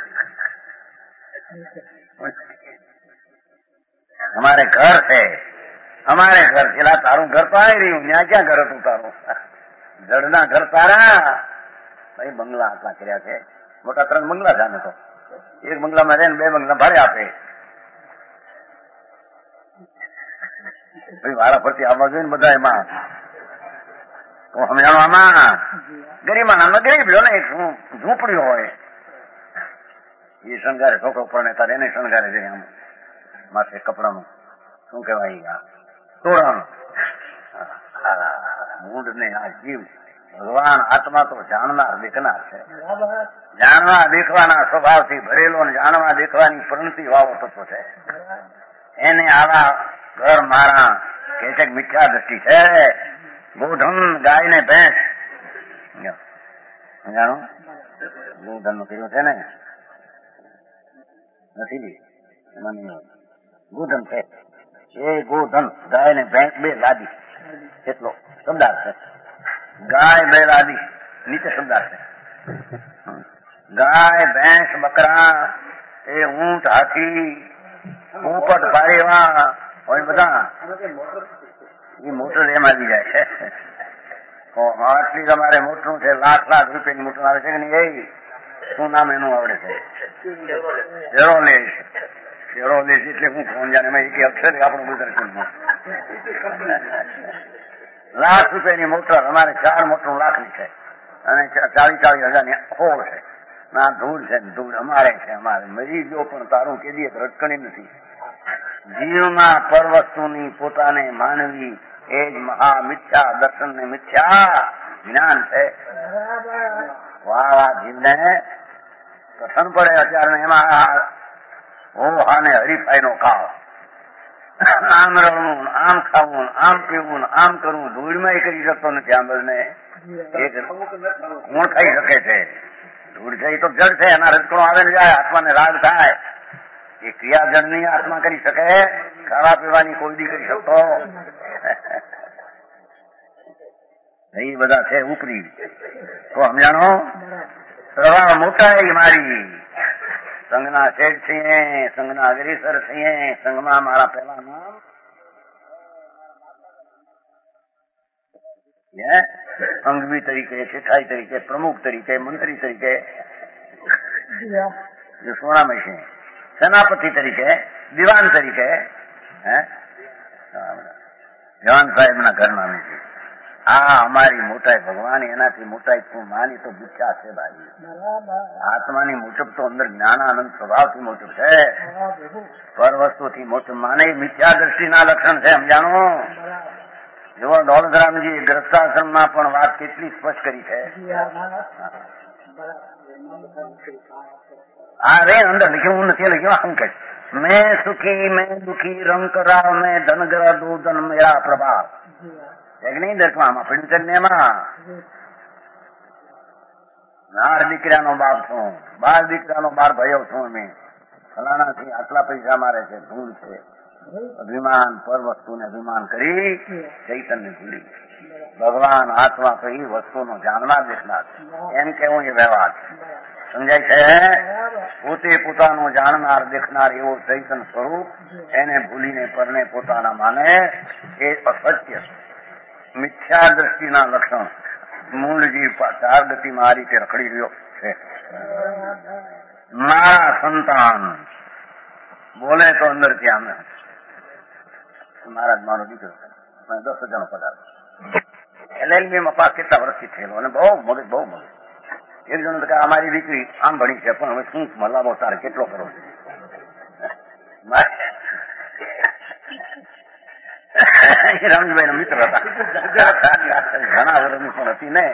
અમારે ઘર છે, અમારે ઘર પેલા તારું ઘર તો આવી રહ્યું, ત્યાં ક્યાં ઘર હતું તારું? જડના ઘર તારા ભાઈ. બંગલા આટલા કર્યા છે, મોટા ત્રણ બંગલા છે આને તો. એક બંગલામાં રહે ને બે બંગલા ભાડે આપે. ભાઈ વાળા ફરતી આવવા જોઈએ ને બધા એમાં. તો સમજાણો આમાં ગરીબાના ગરીબ લો ને, એક ઝૂંપડી હોય એ શણગારે, છોકરો પરણે તારે એને શણગારે છે. આમ માથે કપડાનું શું કહેવાય, તોરણ. મૂંડ ને આ જીવ ભગવાન આત્મા તો જાણનાર દેખનાર છે. જાણવા દેખવાના સ્વભાવથી ભરેલો ને જાણવા દેખવાની પ્રવૃત્તિ વાળો તત્વ છે. એને આવા ઘર મારા કે છે મિથ્યા દ્રષ્ટિ છે. ગોધન ગાય ને ભેંસ જાણો ગોધન નું કર્યું છે ને નથી ગોધન છે એ ગોધન ગાય ને ભેંસ બે લાદી એટલો શબ્દાર્થ છે. ગાય બે લાદી નીચે શબ્દાર્થ છે. ગાય ભેંસ બકરા એ ઊંટ હાથી પોપટ પારેવા હોય બધા એ મોટર એમાં આવી જાય છે. આટલી તમારે મોટરું છે લાખ લાખ રૂપિયાની મોટર આવે છે કે નહીં? એ શું નામ એનું આવડે છે? ઝેરોલેસ. ઝેરોલેસ એટલે હું ફોન જાણે એમાં એક અક્ષર આપણું ગુજરાતી લાખ રૂપિયાની મોટર અમારે ચાર મોટરું લાખની છે અને ચાલીસ ચાલીસ હજારની હોળ છે. ના ધૂળ છે ધૂળ અમારે છે. અમારે મરી ગયો પણ તારું કેદી રટકણી નથી. જીવમાં પર વસ્તુની પોતાને માનવી એ જ મહા મિથ્યા દર્શન ને મિથ્યા જ્ઞાન છે. વાહ વાહ જીવને કથન પડે અત્યારે એમાં ઓ હાને હરીફાઈ નો કાળ. આમ રમવું આમ ખાવું આમ પીવું આમ કરવું ધૂળમાં કરી શકતો નથી. આંબળને કોણ ખાઈ શકે છે? ધૂળ છે એ તો જળ છે. એના રજકણો આવે ને જાય આત્માને રાગ થાય. એ ક્રિયા જળ ની આત્મા કરી શકે? ખાવા પીવાની કોઈ દી કરી શકતો? એ બધા છે ઉપરી. તો સમજાણો પ્રવાહ મોટા મારી સંઘના શેઠ છીએ, સંઘના અગ્રેસર છીએ. સંઘમાં મારા પહેલા નામ અંગવી તરીકે, શેઠાઈ તરીકે, પ્રમુખ તરીકે, મંત્રી તરીકે, સોનામય છે, સેનાપતિ તરીકે, દિવાન તરીકે, હે જવાન સાહેબ ના ઘરના છે. આ અમારી મોટાઈ ભગવાન. એનાથી મોટાઈ તું માની તો ભૂખ્યા છે ભાઈ. આત્માની મોટપ તો અંદર જ્ઞાનાનંદ સ્વભાવથી મોટપ છે. પર વસ્તુથી મોટપ માને મિથ્યા દ્રષ્ટિના લક્ષણ છે. સમજાણો? જો દોલતરામજી ગ્રસ્તાશ્રમમાં પણ વાત કેટલી સ્પષ્ટ કરી છે. આ રે અંદર લખ્યું હું નથી લખ્યું. શું કે મેં સુખી મેં દુખી રંગ કરાવ મેં ધનગ્રહ દૂધન મેરા પ્રભાવ. એક નહીં દર્શવામાં પડ્યું છે ને એમાં નાર દીકરાનો બાપ છું, બાર દીકરાનો બાર ભયો છું. અમે ફલાણા થી આટલા પૈસા મારે છે. ધૂળ છે અભિમાન પર વસ્તુને અભિમાન કરી ચૈતન્ય ભૂલી. ભગવાન આત્મા તો એ વસ્તુનો જાણનાર દેખનાર એમ કેવું એ વ્યવહાર સમજાય છે. પોતે પોતાનું જાણનાર દેખનાર એવો ચૈતન્ય સ્વરૂપ એને ભૂલીને પરને પોતાના માને એ અસત્ય મિથ્યા દ્રષ્ટિના લક્ષણ. મૂળજી ચાર ગતિમાં આ રીતે રખડી રહ્યો છે. મારા સંતાન બોલે તો અંદર ત્યાં મહારાજ મારો દીકરો દસ હજારનો પગાર એલએલબી માં પાસ કેટલા વર્ષથી થયેલો અને બહુ મગજ બહુ મગજ. એક જણ કે અમારી દીકરી આમ ભણી છે પણ હવે શું મલાવો તારે કેટલો કરો છો? રામજીભાઈ નો મિત્ર હતા. ઘણા વર્ષની પણ હતી ને.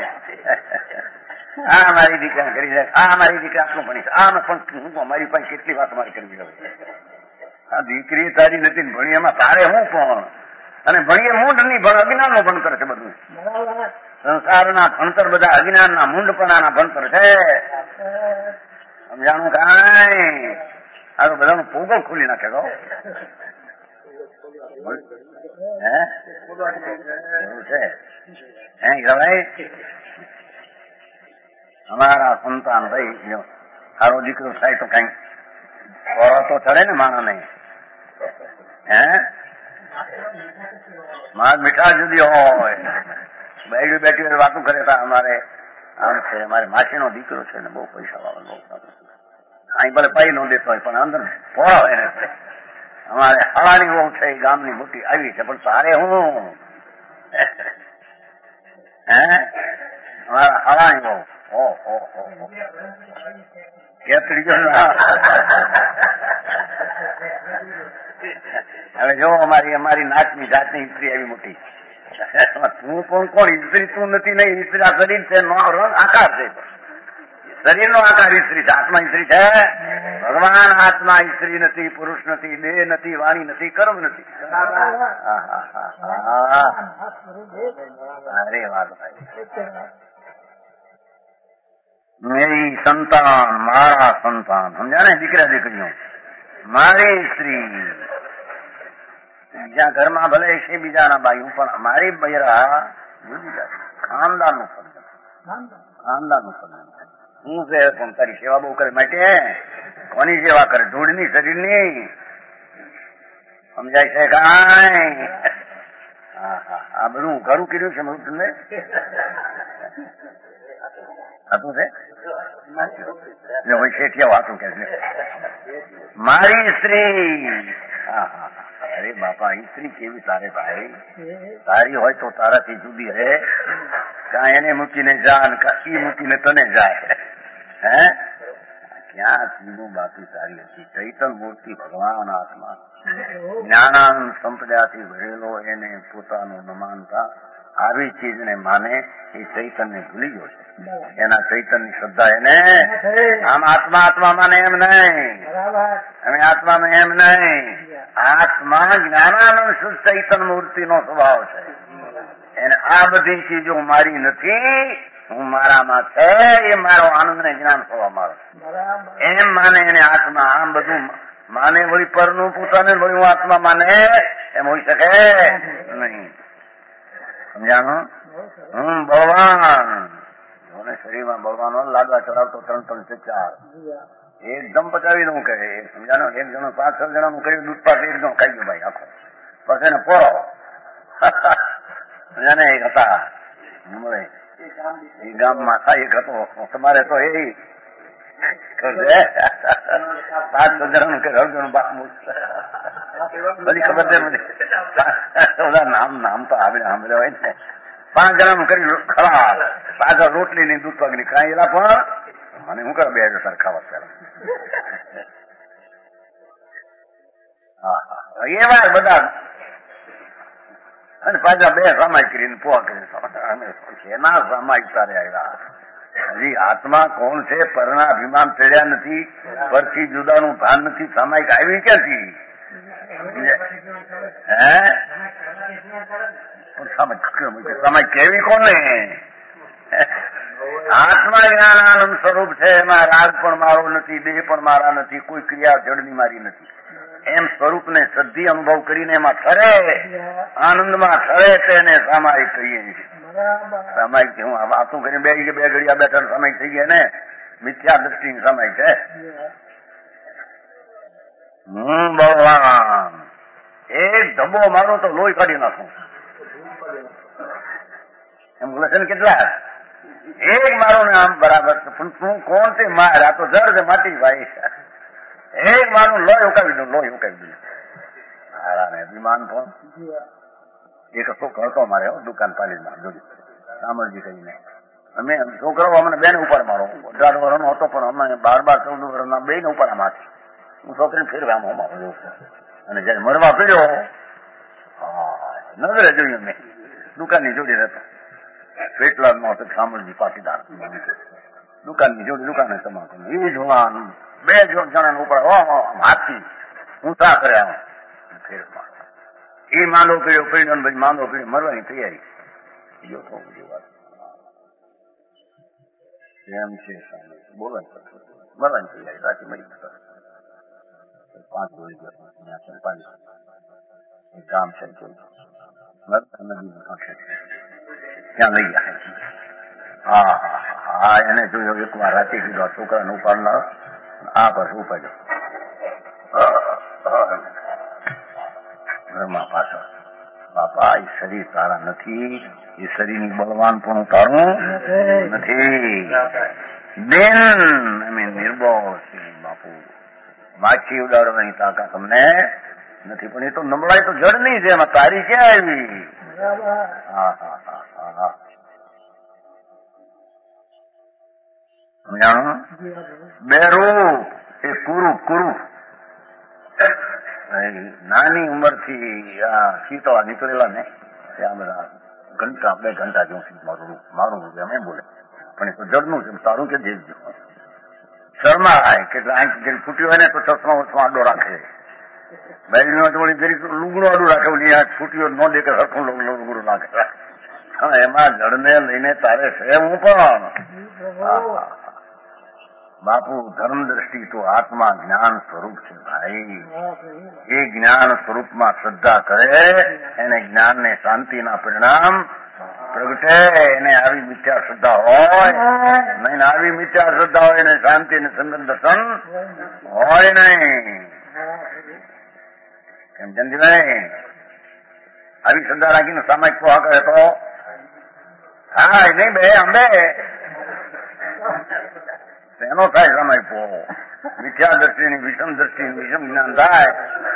આ મારી દીકરા કરી જાય, આ મારી દીકરી આટલું ભણીશ, આમ પણ હું અમારી પાસે કેટલી વાત મારી કરવી હવે. આ દીકરી તારી નથી ભણી એમાં તારે હું પણ. અને ભણીએ મૂંઢ નહીં ભણ અજ્ઞાન નું ભણતર છે બધું. સંસારના ભણતર બધા અજ્ઞાનના મૂંઢપણાના ભણતર છે. સમજાણું કાંઈ? આ તો બધાનું પોગળ ખોલી નાખે તો હે એવું છે. હે હીરાભાઈ અમારા સંતાન ભાઈ સારો દીકરો થાય તો કઈ ઓરો તો ચડે ને માણસ ને. હે માર મીઠા જુદી હોય. બેઠી બેઠી વાતું કરે તા અમારે આમ છે અમારે માસીનો દીકરો છે ને બહુ પૈસા વાળો બહુ અહીં ભલે પાઈ ન દેતો હોય પણ અંદર પોળો એને અમારે હળાની બહુ છે એ ગામની મોટી આવી છે પણ તારે હું હે અમારા હળાની બહુ ઓહો કેતરી હવે જો અમારી અમારી નાચની જાતની સ્ત્રી આવી મોટી તું પણ કોણ? ઈસ્ત્રી તું નથી નહીં, ઈસ્ત્રી આ શરીર છે, નો રંગ આકાર છે, શરીર નો આકાર ઈસ્ત્રી છે, આત્મા ઈસ્ત્રી છે. ભગવાન આત્મા ઈસ્ત્રી નથી, પુરુષ નથી, દેહ નથી, વાણી નથી, કર્મ નથી. અરે વાત મેરી સંતાન, મારા સંતાન, સમજ્યા ને દીકરા દીકરીઓ, મારી સ્ત્રી. જ્યાં ઘરમાં ભલે છે બીજાના બાયું, પણ મારી બૈરા જુદી જાય. ખાનદાન નું સર્જન, ખાનદાન નું સર્જન. હું છે પણ તારી સેવા બહુ કરે માટે. કોની સેવા કરે? ધૂળની, શરીરની. સમજાય છે કાંઈ? હા હા આ બધું ઘરું કર્યું છે મારું તમને હતું છે શેઠિયા વાતું કે મારી સ્ત્રી. હા હા અરે બાપા સ્ત્રી કેવી તારે ભાઈ? તારી હોય તો તારાથી જુદી રહે. કા એને મૂકીને જા, કા ઈ મૂકીને તને જાય. હે ક્યાં ચીનું બાકી સારી હતી? ચૈતન મૂર્તિ ભગવાન આત્મા જ્ઞાનાનંદ સંપદાથી ભરેલો, એને પોતાનું ન માનતા આવી ચીજને માને એ ચૈતન્ય ભૂલી ગયો છે. એના ચૈતનની શ્રદ્ધા એને આમ આત્મા આત્મા માને એમ નહીં, અમે આત્મામાં એમ નહીં. આત્મા જ્ઞાનાનંદ શુદ્ધ ચૈતન મૂર્તિનો સ્વભાવ છે. એને આ બધી ચીજો મારી નથી, હું મારામાં છે, એ મારો આનંદ ને જ્ઞાન થવા મારો એમ માને એને આત્મા. આમ બધું માને વળી પરનું પોતાને વળી હું આત્મા માને એમ હોઈ શકે નહીં. સમજાણું? હું બળવાન શરીરમાં બળવાનો લાડવા ચડાવતો ત્રણ ત્રણ છે ચાર એકદમ પચાવી દઉં કહે. સમજાનો? એક જણો પાંચ છ જણાનું કર્યું દૂધ પાક એકદમ ખાઈ ગયું ભાઈ આખો. પછી એને પોરો સમજાને એક હતા મળે એ ગામમાં થાય એક હતો. તમારે તો એ પાંચ છ જણાનું કે અર્જુન બાપ બધી ખબર છે બધા નામ નામ તો આવે સાંભળ્યા હોય ને. પાંચ જણાનું કરી ખરાબ પાછળ રોટલી ની દૂધ પગની ખાયેલા પણ મને શું કરે બે હજાર સરખાવા પેલા એવા બધા અને પાછા બે સમાય કરીને પોવા કરી એના સમાય તારે આવ્યા. હજી આત્મા કોણ છે? પરના અભિમાન ચડ્યા નથી, પરથી જુદાનું ભાન નથી, સામાયિક આવી ક્યાંથી? હે સમય કેવી કોને? આત્મા જ્ઞાનાનંદ સ્વરૂપ છે, એમાં રાગ પણ મારો નથી, દેહ પણ મારા નથી, કોઈ ક્રિયા જડની મારી નથી. એમ સ્વરૂપને સદ્ધી અનુભવ કરીને એમાં ઠરે, આનંદમાં ઠરે તેને સામાયિક કહીએ છીએ. સામાયિક હું વાતું કરીને બે બે ઘડિયા બેઠા સામાયિક થઈ ગયા ને મિથ્યા દ્રષ્ટિ સામાયિક છે. હું ભગવાન એક ધબ્બો મારો તો લોહી કાઢી નાખું એમ બોલે છે ને કેટલા એક મારો ને આમ બરાબર છે. પણ તું કોણ છે? માર આ તો જળ છે માટી ભાઈ. એક મારું લોહી ઉકાવી દઉં, લોહી ઉકાવી દઉં. હારા ને અભિમાન પણ એક હતો કરતો મારે દુકાન પાલીમાં જોડી સામરજી કરીને અમે છોકરાઓ અમને બેન ઉપર મારો અઢાર વર્ષનો હતો પણ અમે બાર બાર ચૌદ વર્ષના બે ને ઉપર આમાં હું છોકરીને ફેરવા મારો અને જયારે મળવા પડ્યો નજરે જોયું મેં દુકાનની જોડી રહેતો પેટલાદ નો હતો સામરજી પાટીદાર દુકાનની જોડી દુકાને તમાકુ એ જોવાનું બે જણા ઉપર હાથથી ઊંચા કર્યા ફેરવા એ માંડો પીડ્યો પીડ્યો ભાઈ માંડો પીડ્યો મરવાની તૈયારી જો તો બધી વાત એમ છે બોલાય મરવાની તૈયારી રાતે મરી પાંચ ગોળી પાંચ એક ગામ છે નદી ત્યાં લઈ ગયા. હા હા હા એને જોયો એક વાર રાતે કીધો છોકરાને ઉપાડનાર આ પછી ઉપાડ્યો ઘરમાં પાછળ બાપા એ શરીર તારા નથી, એ શરીરની બળવાન પણ તારું નથી. બેન અમે નિર્બળ છીએ બાપુ, માછી ઉડાડવાની તાકાત અમને નથી. પણ એ તો નબળાઈ તો જડ નહીં છે, એમાં તારી ક્યાં આવી? હા હા હા હા હા સમજાણું? બે રૂપ એ કુરૂપ કુરૂપ નાની ઉંમર થી આ શીતળા નીકળેલા ને ત્યાં બધા ઘંટા બે ઘંટા જેવું છે મારું મારું એમ બોલે પણ એ તો જડનું છે તારું કે દેવજો શર્મા આય કે આંખ જરી ફૂટી હોય ને તો ચશ્મા વચમાં આડો રાખે બેલનો થોડી જરી લુગડું આડું રાખે ઓલી આ છૂટીઓ ન દે કે હરખું લુગડું રાખે હા એમાં જડને લઈને તારે છે હું પણ બાપુ ધર્મ દ્રષ્ટિ તો આત્મા જ્ઞાન સ્વરૂપ છે ભાઈ એ જ્ઞાન સ્વરૂપમાં શ્રદ્ધા કરે એને જ્ઞાન ને શાંતિના પરિણામ પ્રગટે એને આવી મિથ્યા શ્રદ્ધા હોય નહીં આવી મિથ્યા શ્રદ્ધા હોય ને શાંતિ ને સંગત દર્શન હોય નહીં કેમ જંજીભાઈ આવી શ્રદ્ધા રાખીને સામાયિક પોહા કરે તો હા નહીં બે અંબે એનો થાય સામાયિક પોહો મિથ્યા દ્રષ્ટિની વિષમ દ્રષ્ટિની વિષમ જ્ઞાન થાય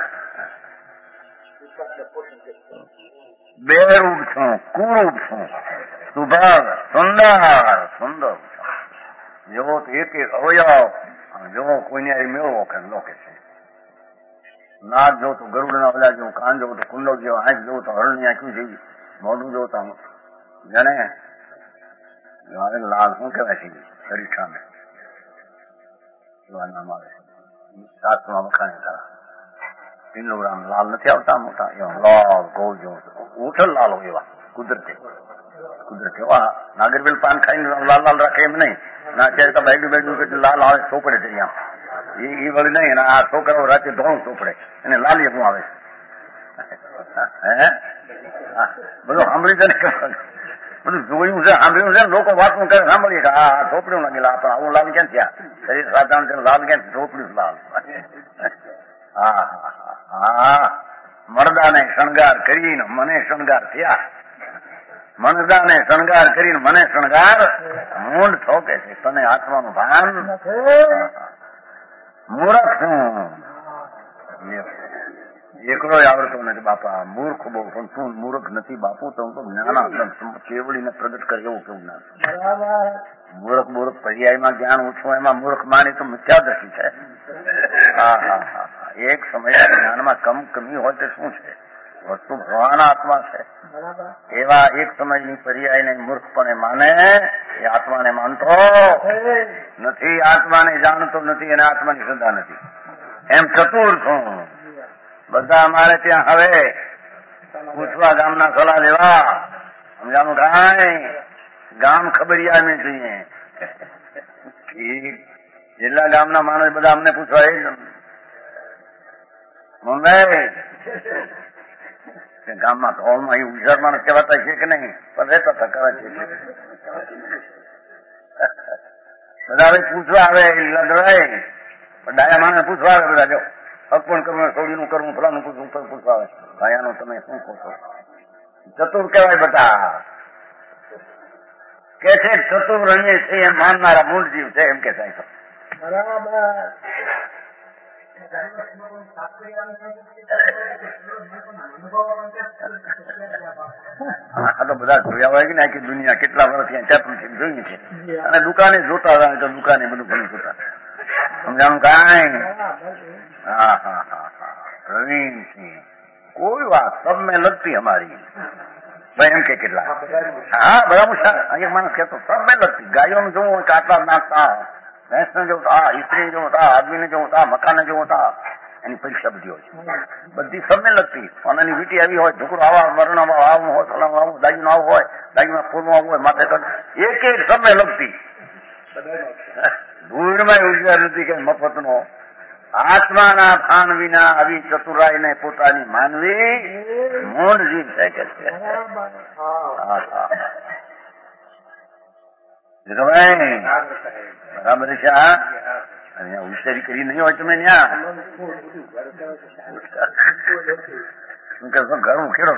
બે રૂપ છું કુરૂપ છું સુભાવ સુંદર સુંદર જેવો એક એક અવયવ જેવો કોઈને અહીં મેળવો કે લોકે છે નાક જો તો ગરુડના ઓલા જેવું કાન જોવું તો કુંડો જેવો આંખ જોવું તો હરણની આંખ્યું જેવી મોઢું જોવું તો જાણે લાલ શું કહેવાય છે શરીર નામ આવે શાસ્ત્રમાં વખાણે ખરા પિંડોરામ લાલ નથી આવતા મોટા એવા લાલ ગોળ જેવું ઉઠલ લાલ હોય એવા કુદરતે કુદરતે એવા નાગરવેલ પાન ખાઈને લાલ લાલ રાખે એમ નહીં ના અત્યારે તો બેડું બેડું કેટલું લાલ આવે ચોપડે છે અહીંયા એ એ વળી નહીં અને આ છોકરાઓ રાતે ધોણ ચોપડે એને લાલ એવું આવે હે બધું સાંભળી છે ને બધું જોયું છે સાંભળ્યું છે લોકો વાતું કરે સાંભળીએ કે આ ચોપડ્યું લાગેલા આપડે આવું લાલ ક્યાં થયા શરીર સાધારણ છે લાલ ક્યાં ચોપડ્યું લાલ હા હા મરદાને શણગાર કરીને મને શણગાર થયા મરદાને શણગાર કરીને મને શણગાર મૂંડ થોકે છે તને આત્માનું ભાન મૂર્ખ છું એકલો આવડતો નથી બાપા મૂર્ખ બહુ પણ તું મૂર્ખ નથી બાપુ તો હું તો જ્ઞાન કેવડીને પ્રગટ કરે એવું કેવું જ્ઞાન મૂર્ખ મૂર્ખ પર્યાયમાં જ્ઞાન ઓછું એમાં મૂર્ખ માની તો મિથ્યા દ્રષ્ટિ છે હા હા હા એક સમય જ્ઞાનમાં કમ કમી હોય તે શું છે વસ્તુ ભગવાન આત્મા છે એવા એક સમયની પર્યાયને મૂર્ખપણે માને એ આત્માને માનતો નથી આત્માને જાણતો નથી અને આત્માની શ્રદ્ધા નથી એમ ચતુર છું બધા અમારે ત્યાં હવે પૂછવા ગામના સલાહ લેવા સમજાનું કાંઈ ગામ ખબરિયા અમે જોઈએ જેટલા ગામના માણસ બધા અમને પૂછવા એ મુંબઈ ગામમાં હોલમાં એ ઉજર માણસ કહેવાતા છે કે નહીં પણ રહેતા હતા કરે છે બધા હવે પૂછવા આવે લડાય પણ ડાયા માણસ પૂછવા આવે બધા જો અર્પણ કરવું સોડીનું કરવું ફલાનું પૂછવું તો પૂછવા આવે ભાયાનું તમે શું કહો છો ચતુર કહેવાય બધા કે છે ચતુર રહીએ છે એમ માનનારા મૂળ જીવ છે એમ કે થાય બરાબર આ તો બધા જોયા હોય કે ને આખી દુનિયા કેટલા વર્ષ ત્યાં ચેમ્પિયનશીપ જોઈ છે અને દુકાને જોતા હતા તો દુકાને બધું ઘણું જોતા સમજાણું કાંઈ હા હા હા હા પ્રવીણસિંહ કોઈ વાત સબ મેં લગતી અમારી ભાઈ એમ કે કેટલા હા બરાબર અહીંયા માણસ કહેતો સબ મેં લગતી ગાયોનું જોવું કાટલા નાખતા ભેંસને જોવું હતા સ્ત્રીને જોવું હતા આદમીને જોવું હતા મકાનને જોવું હતા એની પરીક્ષા બધી હોય બધી સબને લગતી સોનાની વીટી આવી હોય ઢોકળું આવા મરણામાં આવું હોય ફલાણું આવું દાગીનું આવું હોય દાગીમાં ફૂલનું આવું હોય માથે એક એક સબને લગતી ધૂળમાં ઉજગાર નથી કે મફતનો આત્માના ભાન વિના આવી ચતુરાઈને પોતાની માનવી મૂળ જીવ થાય કે છે બરાબર છે અહીંયા હોશિયારી કરી નહીં હોય તમે ત્યાં શું કે ઘર ઉખેડો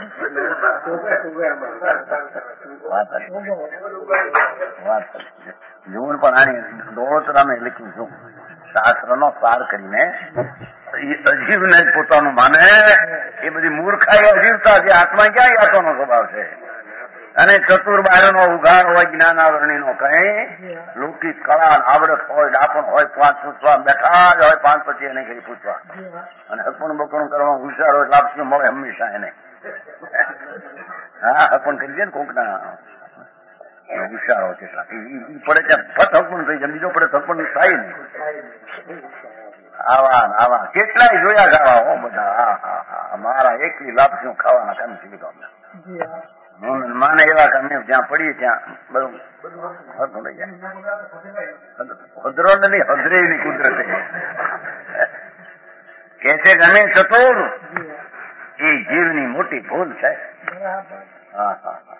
વાત જીવન પણ આની દોડતરામે લખ્યું છું શાસ્ત્રનો સાર કરીને અજીવને જ પોતાનું માને એ બધી મૂર્ખાઈ અજીવતા છે આત્મા ક્યાં યાતોનો સ્વભાવ છે અને ચતુર બારનો ઉઘાડ હોય જ્ઞાનાવરણીનો કઈ લૌકિક કળા આવડત હોય ડાપણ હોય પાંચ પૂછવા બેઠા જ હોય પાંચ પછી એને કઈ પૂછવા અને હકણું બકણું કરવા હોશિયાર હોય લાભ મળે હંમેશા એને હા હકપણ કરી દે ને કોક ના વિચારો કેટલા પડે ત્યાં ફટ હકપણ થઈ જાય, બીજો પડે હકપણ થાય ને. આવા આવા કેટલાય જોયા ખાવા હો બધા. હા હા હા મારા એકલી લાપસીઓ ખાવાના કામ થઈ ગયો. માને એવા કામે જ્યાં પડીએ ત્યાં બધું હરખું લઈ જાય. હદરો નથી હદરે ની કુદરતે કે છે ગમે ચતુર એ જીવની મોટી ભૂલ છે. હા હા હા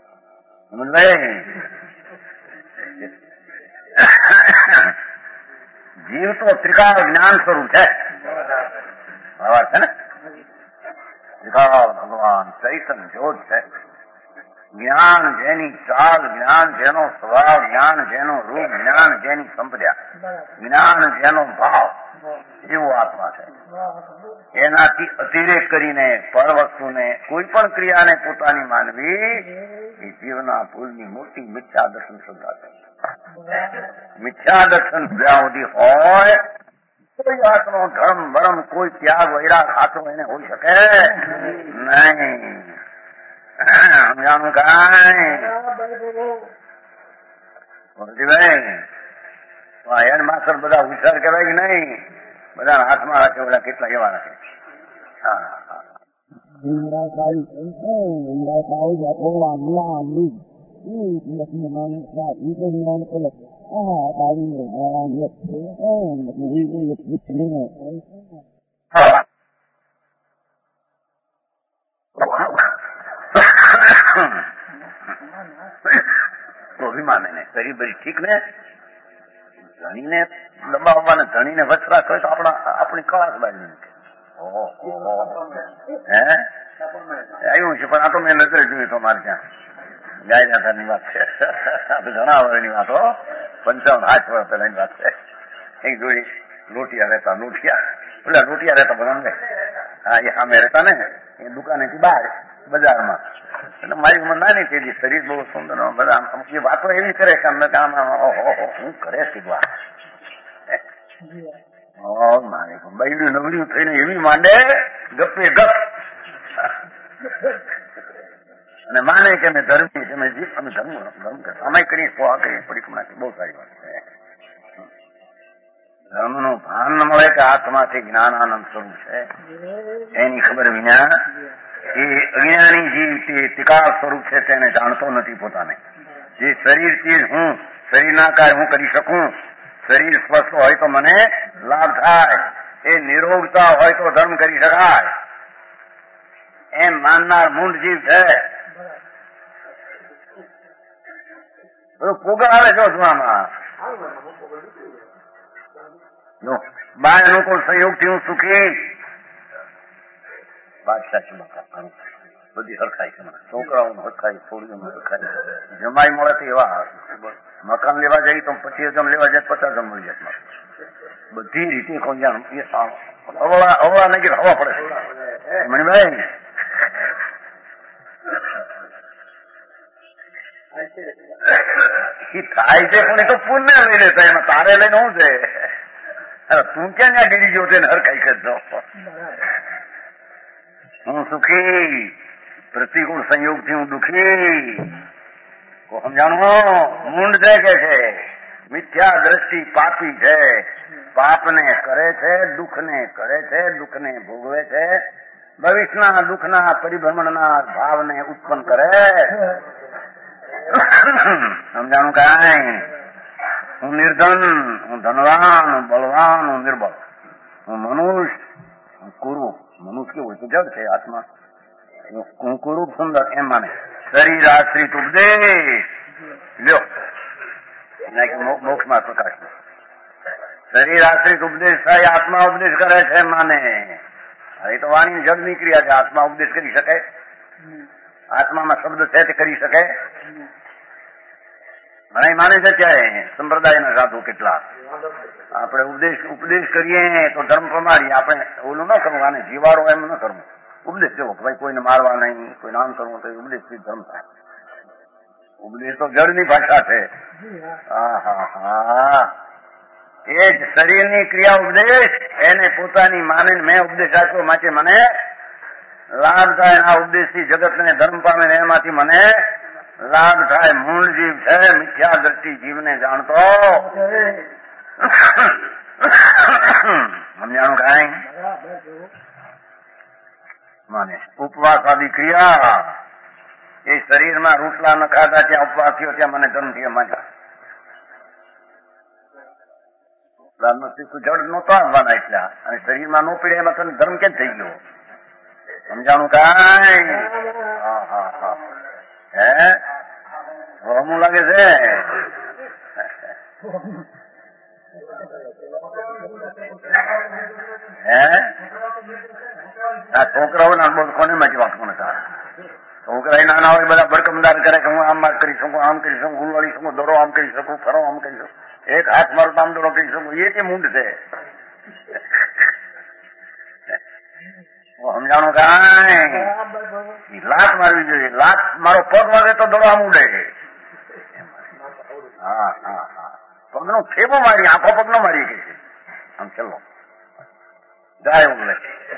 જીવ તો ત્રિકાળ જ્ઞાન સ્વરૂપ છે. બરાબર છે ને? ત્રિકાળ ભગવાન ચૈતન્ય જ્યોત છે. જ્ઞાન જેની ચાલ, જ્ઞાન જેનો સ્વભાવ, જ્ઞાન જેનો રૂપ, જ્ઞાન જેની સંપ્રદાય, જ્ઞાન જેનો ભાવ, એવો આત્મા છે. એનાથી અતિરેક કરીને પર વસ્તુને કોઈ પણ ક્રિયાને પોતાની માનવી એ જીવના ભૂલની મોટી મિથ્યા દર્શન શ્રદ્ધા છે. મિથ્યા દર્શન જ્યાં સુધી હોય કોઈ વાતનો ધર્મ ભરમ કોઈ ત્યાગ વૈરાગ ખાતો એને હોઈ શકે નહીં. સમજાણું કાંઈ ભાઈ એન માસ્ટર બધા હોશિયાર કહેવાય કે નહીં? બધા હાથમાં રાખે બધા કેટલા એવા રાખે. હા હા તો અભિમાન ને કરી બરી ઠીક ને ધણીને દબાવવાને ધણીને વસરા કરે તો આપણા આપણી કળા બાજુ હે આવ્યું છે. પણ આ તો મેં નજરે જોયું તો મારે ત્યાં ગાયરાધાની વાત છે. ઘણા વર્ષની વાત હો, પંચાવન આઠ વર્ષ પહેલાની વાત છે. એક જોડી લોટિયા રહેતા લોટિયા પેલા લોટિયા રહેતા બધા હા એ સામે રહેતા ને એ દુકાનેથી બહાર બજારમાં. એટલે મારી ઉંમર નાની તેથી શરીર બહુ સુંદર બધા એ વાતો એવી કરે કે અમને કામ હું કરે સીધવા મારે બૈડું નવડ્યું થઈને એવી માંડે ગપે ગપ અને માને કે અમે ધર્મી છે અમે જીવ અમે ધર્મ ધર્મ અમે કરીએ તો આ કરીએ પરિક્રમા બહુ સારી વાત છે. ધર્મનું ભાન ન મળે કે આત્માથી જ્ઞાનાનંદ સ્વરૂપ છે એની ખબર વિના એ અજ્ઞાની જીવ તે તિકાળ સ્વરૂપ છે તેને જાણતો નથી પોતાને. જે શરીરથી હું શરીરના કાર્ય હું કરી શકું, શરીર સ્વસ્થ હોય તો મને લાભ થાય, એ નિરોગતા હોય તો ધર્મ કરી શકાય એમ માનનાર મૂંડ જીવ છે. બધું પોગળ આવે જો જોવામાં જો બાય અનુકૂળ સંયોગથી હું સુખી બાદશાહ બધી હરખાઈ છે. છોકરાઓને હરખાઈ, છોડીઓને હરખાઈ, જમાઈ મળે તો એવા મકાન લેવા જઈએ તો પચીસ હજાર લેવા જાય પચાસ હજાર મળી જાય. બધી રીતે કોઈ અવળા અવળા નગર હવા પડે મણિભાઈ. થાય છે પણ એ તો પુણ્ય લઈ લેતા એમાં તારે લઈને શું છે? તું ક્યાં ત્યાં ગીરી ગયો તેને હરખાઈ કરજો. હું સુખી, પ્રતિકૂળ સંયોગથી હું દુઃખી. સમજાણું? મૂંડ છે કે છે મિથ્યા દ્રષ્ટિ પાપી છે. પાપને કરે છે, દુઃખને કરે છે, દુઃખને ભોગવે છે, ભવિષ્યના દુઃખના પરિભ્રમણના ભાવને ઉત્પન્ન કરે. સમજાણું કાંઈ? હું નિર્ધન, હું ધનવાન, હું બળવાન, હું નિર્બળ, હું મનુષ્ય, હું કુરુ. મનુષ્ય કેવું તો જડ છે આત્મા. હું કુરૂપ સુંદર એમ માને. શરીર આશ્રિત ઉપદેશ લ્યો મોક્ષમાં પ્રકાશ. શરીર આશ્રિત ઉપદેશ થાય, આત્મા ઉપદેશ કરે છે માને. એ તો વાણી જડ નીકળ્યા છે. આત્મા ઉપદેશ કરી શકે? આત્મામાં શબ્દ છે તે કરી શકે? ઘણા માને છે ત્યારે સંપ્રદાયના સાધુ કેટલા આપણે ઉપદેશ ઉપદેશ કરીએ તો ધર્મ પ્રમાણી આપણે ઓલું ન કરવું, આને જીવાડો એમ ન કરવું. ઉપદેશ જેવો ભાઈ કોઈને મારવા નહીં, કોઈ નામ કરવું તો ઉપદેશથી ધર્મ થાય. ઉપદેશ તો જળની ભાષા છે. હા હા હા એ જ શરીરની ક્રિયા ઉપદેશ એને પોતાની માને મેં ઉપદેશ આપ્યો માટે મને લાભ થાય એના ઉદ્દેશથી જગતને ધર્મ પામે ને એમાંથી મને લાભ થાય. મૂળ જીવ છે મિથ્યા દ્રષ્ટિ જીવને જાણતો સમજાણું કાંઈ માને. ઉપવાસ આદિ ક્રિયા એ શરીરમાં રોટલા ન ખાધા ત્યાં ઉપવાસ થયો ત્યાં મને ધર્મ થયો માન્યા. જડ નહોતો આવવાના એટલા અને શરીરમાં નો પીડે એમાં તને ધર્મ કેમ થઈ ગયો? સમજાણું કાંઈ? હા હા હા હે હમું લાગે છે. હે આ છોકરાઓના બોલ કોને મજવા કોણ હતા? છોકરા નાના હોય બધા ભડકમદાર કરે કે હું આમ કરી શકું, આમ કરી શકું, હું વળી શકું, દોડો આમ કરી શકું, ફરો આમ કરી શકું, એક હાથ મારો આમ દોડો કરી શકું. એ કે મૂંડ છે. સમજાણું કાંઈ? લાત મારવી જોઈએ. લાત મારો પગ વાગે તો દોડો આમ ઉડે. હા હા હા પગનો ફેબો મારી, આખો પગ નો મારી કે છે આમ ચલો જાય ઉડે.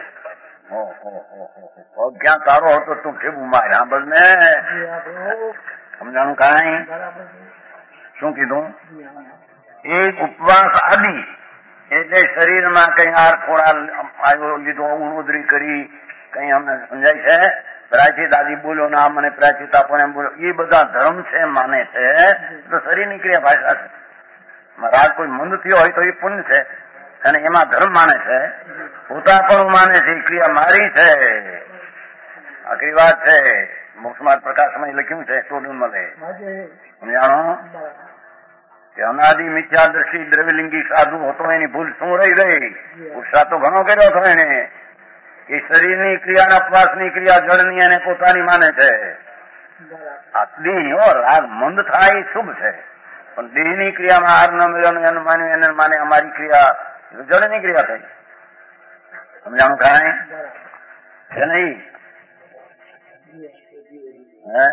પગ ક્યાં તારો હતો તું ફેબું મારે. હા બસ ને સમજાણું કાંઈ? શું કીધું? એક ઉપવાસ આદિ એટલે શરીરમાં કઈ હાર ખોળા લીધો, ઉણોદરી કરી, કઈ અમને સમજાય છે? પ્રાચિત આદિ બોલો ના મને પ્રાચિત આપો એમ બોલો, એ બધા ધર્મ છે માને છે તો શરીરની ક્રિયા ભાષા છે. રાગ કોઈ મંદ થયો હોય તો એ પુણ્ય છે અને એમાં ધર્મ માને છે. પોતા પણ માને છે ક્રિયા મારી છે. આખરી વાત છે. મોક્ષમાર્ગ પ્રકાશમાં લખ્યું છે ટોડું મળે. સમજાણો કે અનાદિ મિથ્યા દ્રષ્ટિ દ્રવ્યલિંગી સાધુ હતો એની ભૂલ શું રહી રહી? પુરુષાર્થ તો ઘણો કર્યો હતો એને. એ શરીરની ક્રિયા અપવાસની ક્રિયા જળની એને પોતાની માને છે. આ દેહ રાગ મંદ થાય એ શુભ છે પણ દેહની ક્રિયામાં હાર ન મળ્યો એને માન્યું એને માને અમારી ક્રિયા જળની ક્રિયા થઈ. સમજાણું કાંઈ છે નહીં? હે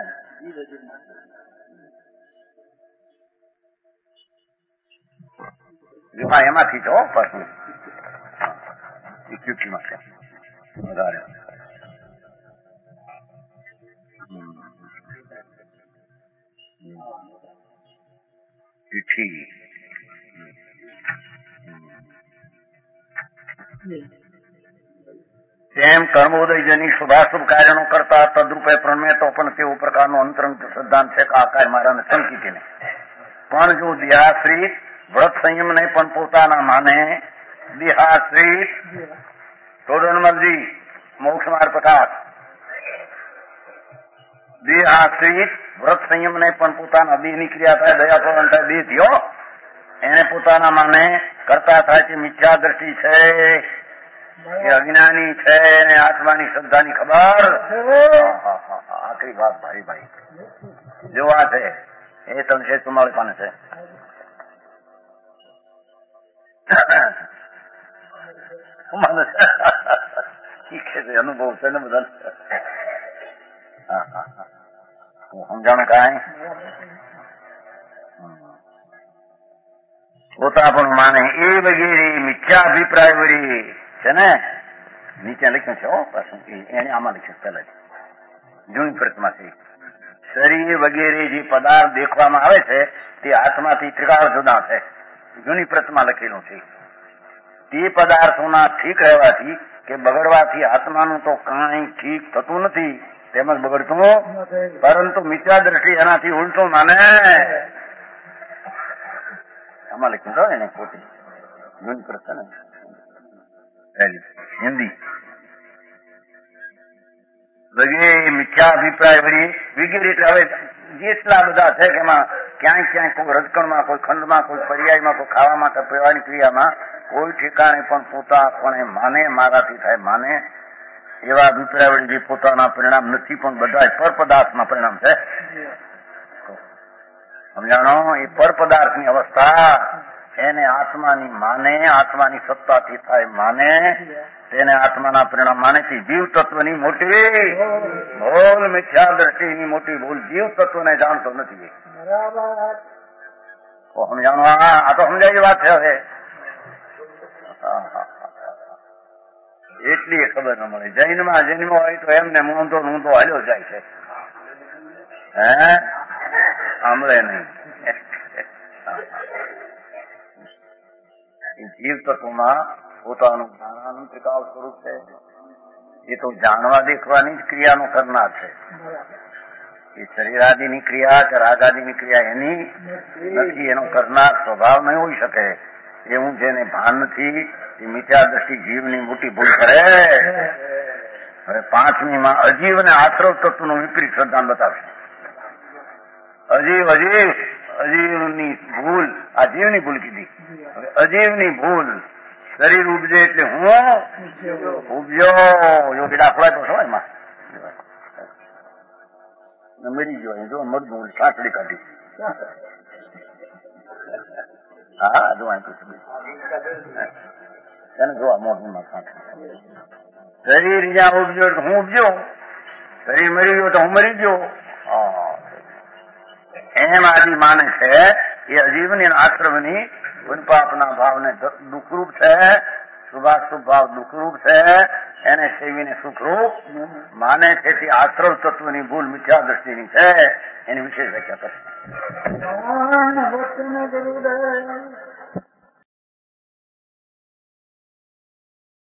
હા એમાંથી છો પાછું ઇક્વિટીમાં છે વધારે. તેમ કર્મોદયજની શુભાશુભ કાર્યનો કરતા તદરૂપે પ્રણમે તો પણ તેવો પ્રકારનો અંતરંગ સિદ્ધાંત છે કે આકાર મારાને સંકીતીને પણ જો દેહાશ્રિત વ્રત સંયમ ને પણ પોતાના માને દેહાશ્રિત ટોડનમલજી મોક્ષ માર્ગ પ્રકાશ દેહાશ્રિત વ્રત સંયમ ને પણ પોતાના દેહની ક્રિયા થાય, દયા પ્રવણ થાય, દેહ થયો એને પોતાના માને કરતા થાય તે મિથ્યા દ્રષ્ટિ છે, એ અજ્ઞાની છે ને આત્માની શ્રદ્ધાની ખબર. આખરી વાત ભાઈ ભાઈ જોવા છે એ ત્રણસો ચુમ્માળીસ પાને છે. અનુભવ છે ને બધા. સમજાણું કાંઈ? પોતા પણ માને એ વગેરે મિથ્યા અભિપ્રાય વળી છે ને નીચે લખ્યું છે હો પાછું એને આમાં લખ્યું પહેલા જૂની પ્રતમાં છે. શરીર વગેરે જે પદાર્થ દેખવામાં આવે છે તે આત્માથી ત્રિકાળ જુદા છે. જૂની પ્રતમાં લખેલું છે. તે પદાર્થોના ઠીક રહેવાથી કે બગડવાથી આત્માનું તો કાંઈ ઠીક થતું નથી, તેમજ બગડતું પરંતુ મિથ્યા દ્રષ્ટિ એનાથી ઉલટું માને. આમાં લખ્યું છે એને ખોટી જૂની પ્રત ને હિન્દી વગેરે મિથ્યા અભિપ્રાય વળી વગેરે એટલે હવે જેટલા બધા છે કે એમાં ક્યાંય ક્યાંય કોઈ રજકણમાં, કોઈ ખંડમાં, કોઈ પર્યાયમાં, કોઈ ખાવામાં કે પીવાની ક્રિયામાં કોઈ ઠેકાણે પણ પોતા પણ માને મારાથી થાય માને એવા અભિપ્રાય વળી જે પોતાના પરિણામ નથી પણ બધા પર પદાર્થના પરિણામ છે. સમજાણો? એ પર પદાર્થની અવસ્થા એને આત્માની માને, આત્માની સત્તાથી થાય માને, તેને આત્માના પરિણામ માને છે. જીવ તત્વની મોટી ભૂલ મિથ્યા દ્રષ્ટિની મોટી ભૂલ જીવ તત્વને જાણતો નથી. સમજાણો? આ તો સમજાય વાત છે. હવે એટલી ખબર ન મળે. જૈનમાં જન્મ હોય તો એમને ઊંધો ઊંધો હાલ્યો જાય છે, હે સાંભળે નહીં. જીવ તત્વમાં પોતાનું જ્ઞાનાનું ત્રિકાળ સ્વરૂપ છે. એ તો જાણવા દેખવાની જ ક્રિયાનો કરનાર છે. એ શરીરાદિની ક્રિયા કે રાગાદિની ક્રિયા એની નથી, એનો કરનાર સ્વભાવ નહીં હોઈ શકે. એવું જેને ભાન નથી એ મિથ્યા દ્રષ્ટિ જીવની મોટી ભૂલ કરે. હવે પાંચમી માં અજીવ અને આશ્રવ તત્વનું વિપરીત શ્રદ્ધા બતાવશે. અજીવ અજીવ અજીવની ભૂલ, આ જીવની ભૂલ કીધી. હવે અજીવની ભૂલ, શરીર ઉપજે એટલે હું ઉપજો. યોગી દાખલા તો છો એમાં મરી ગયો. જો મરદું સાંકડી કાઢી. હા જો એને જોવા મોઢું શરીર જ્યાં ઉપજો તો હું ઉપજો, શરીર મરી ગયો તો હું મરી ગયો. એમ આદિ માને છે એ અજીવની આશ્રમની પાપના ભાવને દુઃખરૂપ છે, શુભાશુભ ભાવ દુઃખરૂપ છે, એને સેવીને સુખરૂપ માને છે. તે આશ્રવ તત્વની ભૂલ મિથ્યા દ્રષ્ટિની છે. એની વિશેષ વ્યાખ્યા કરશે.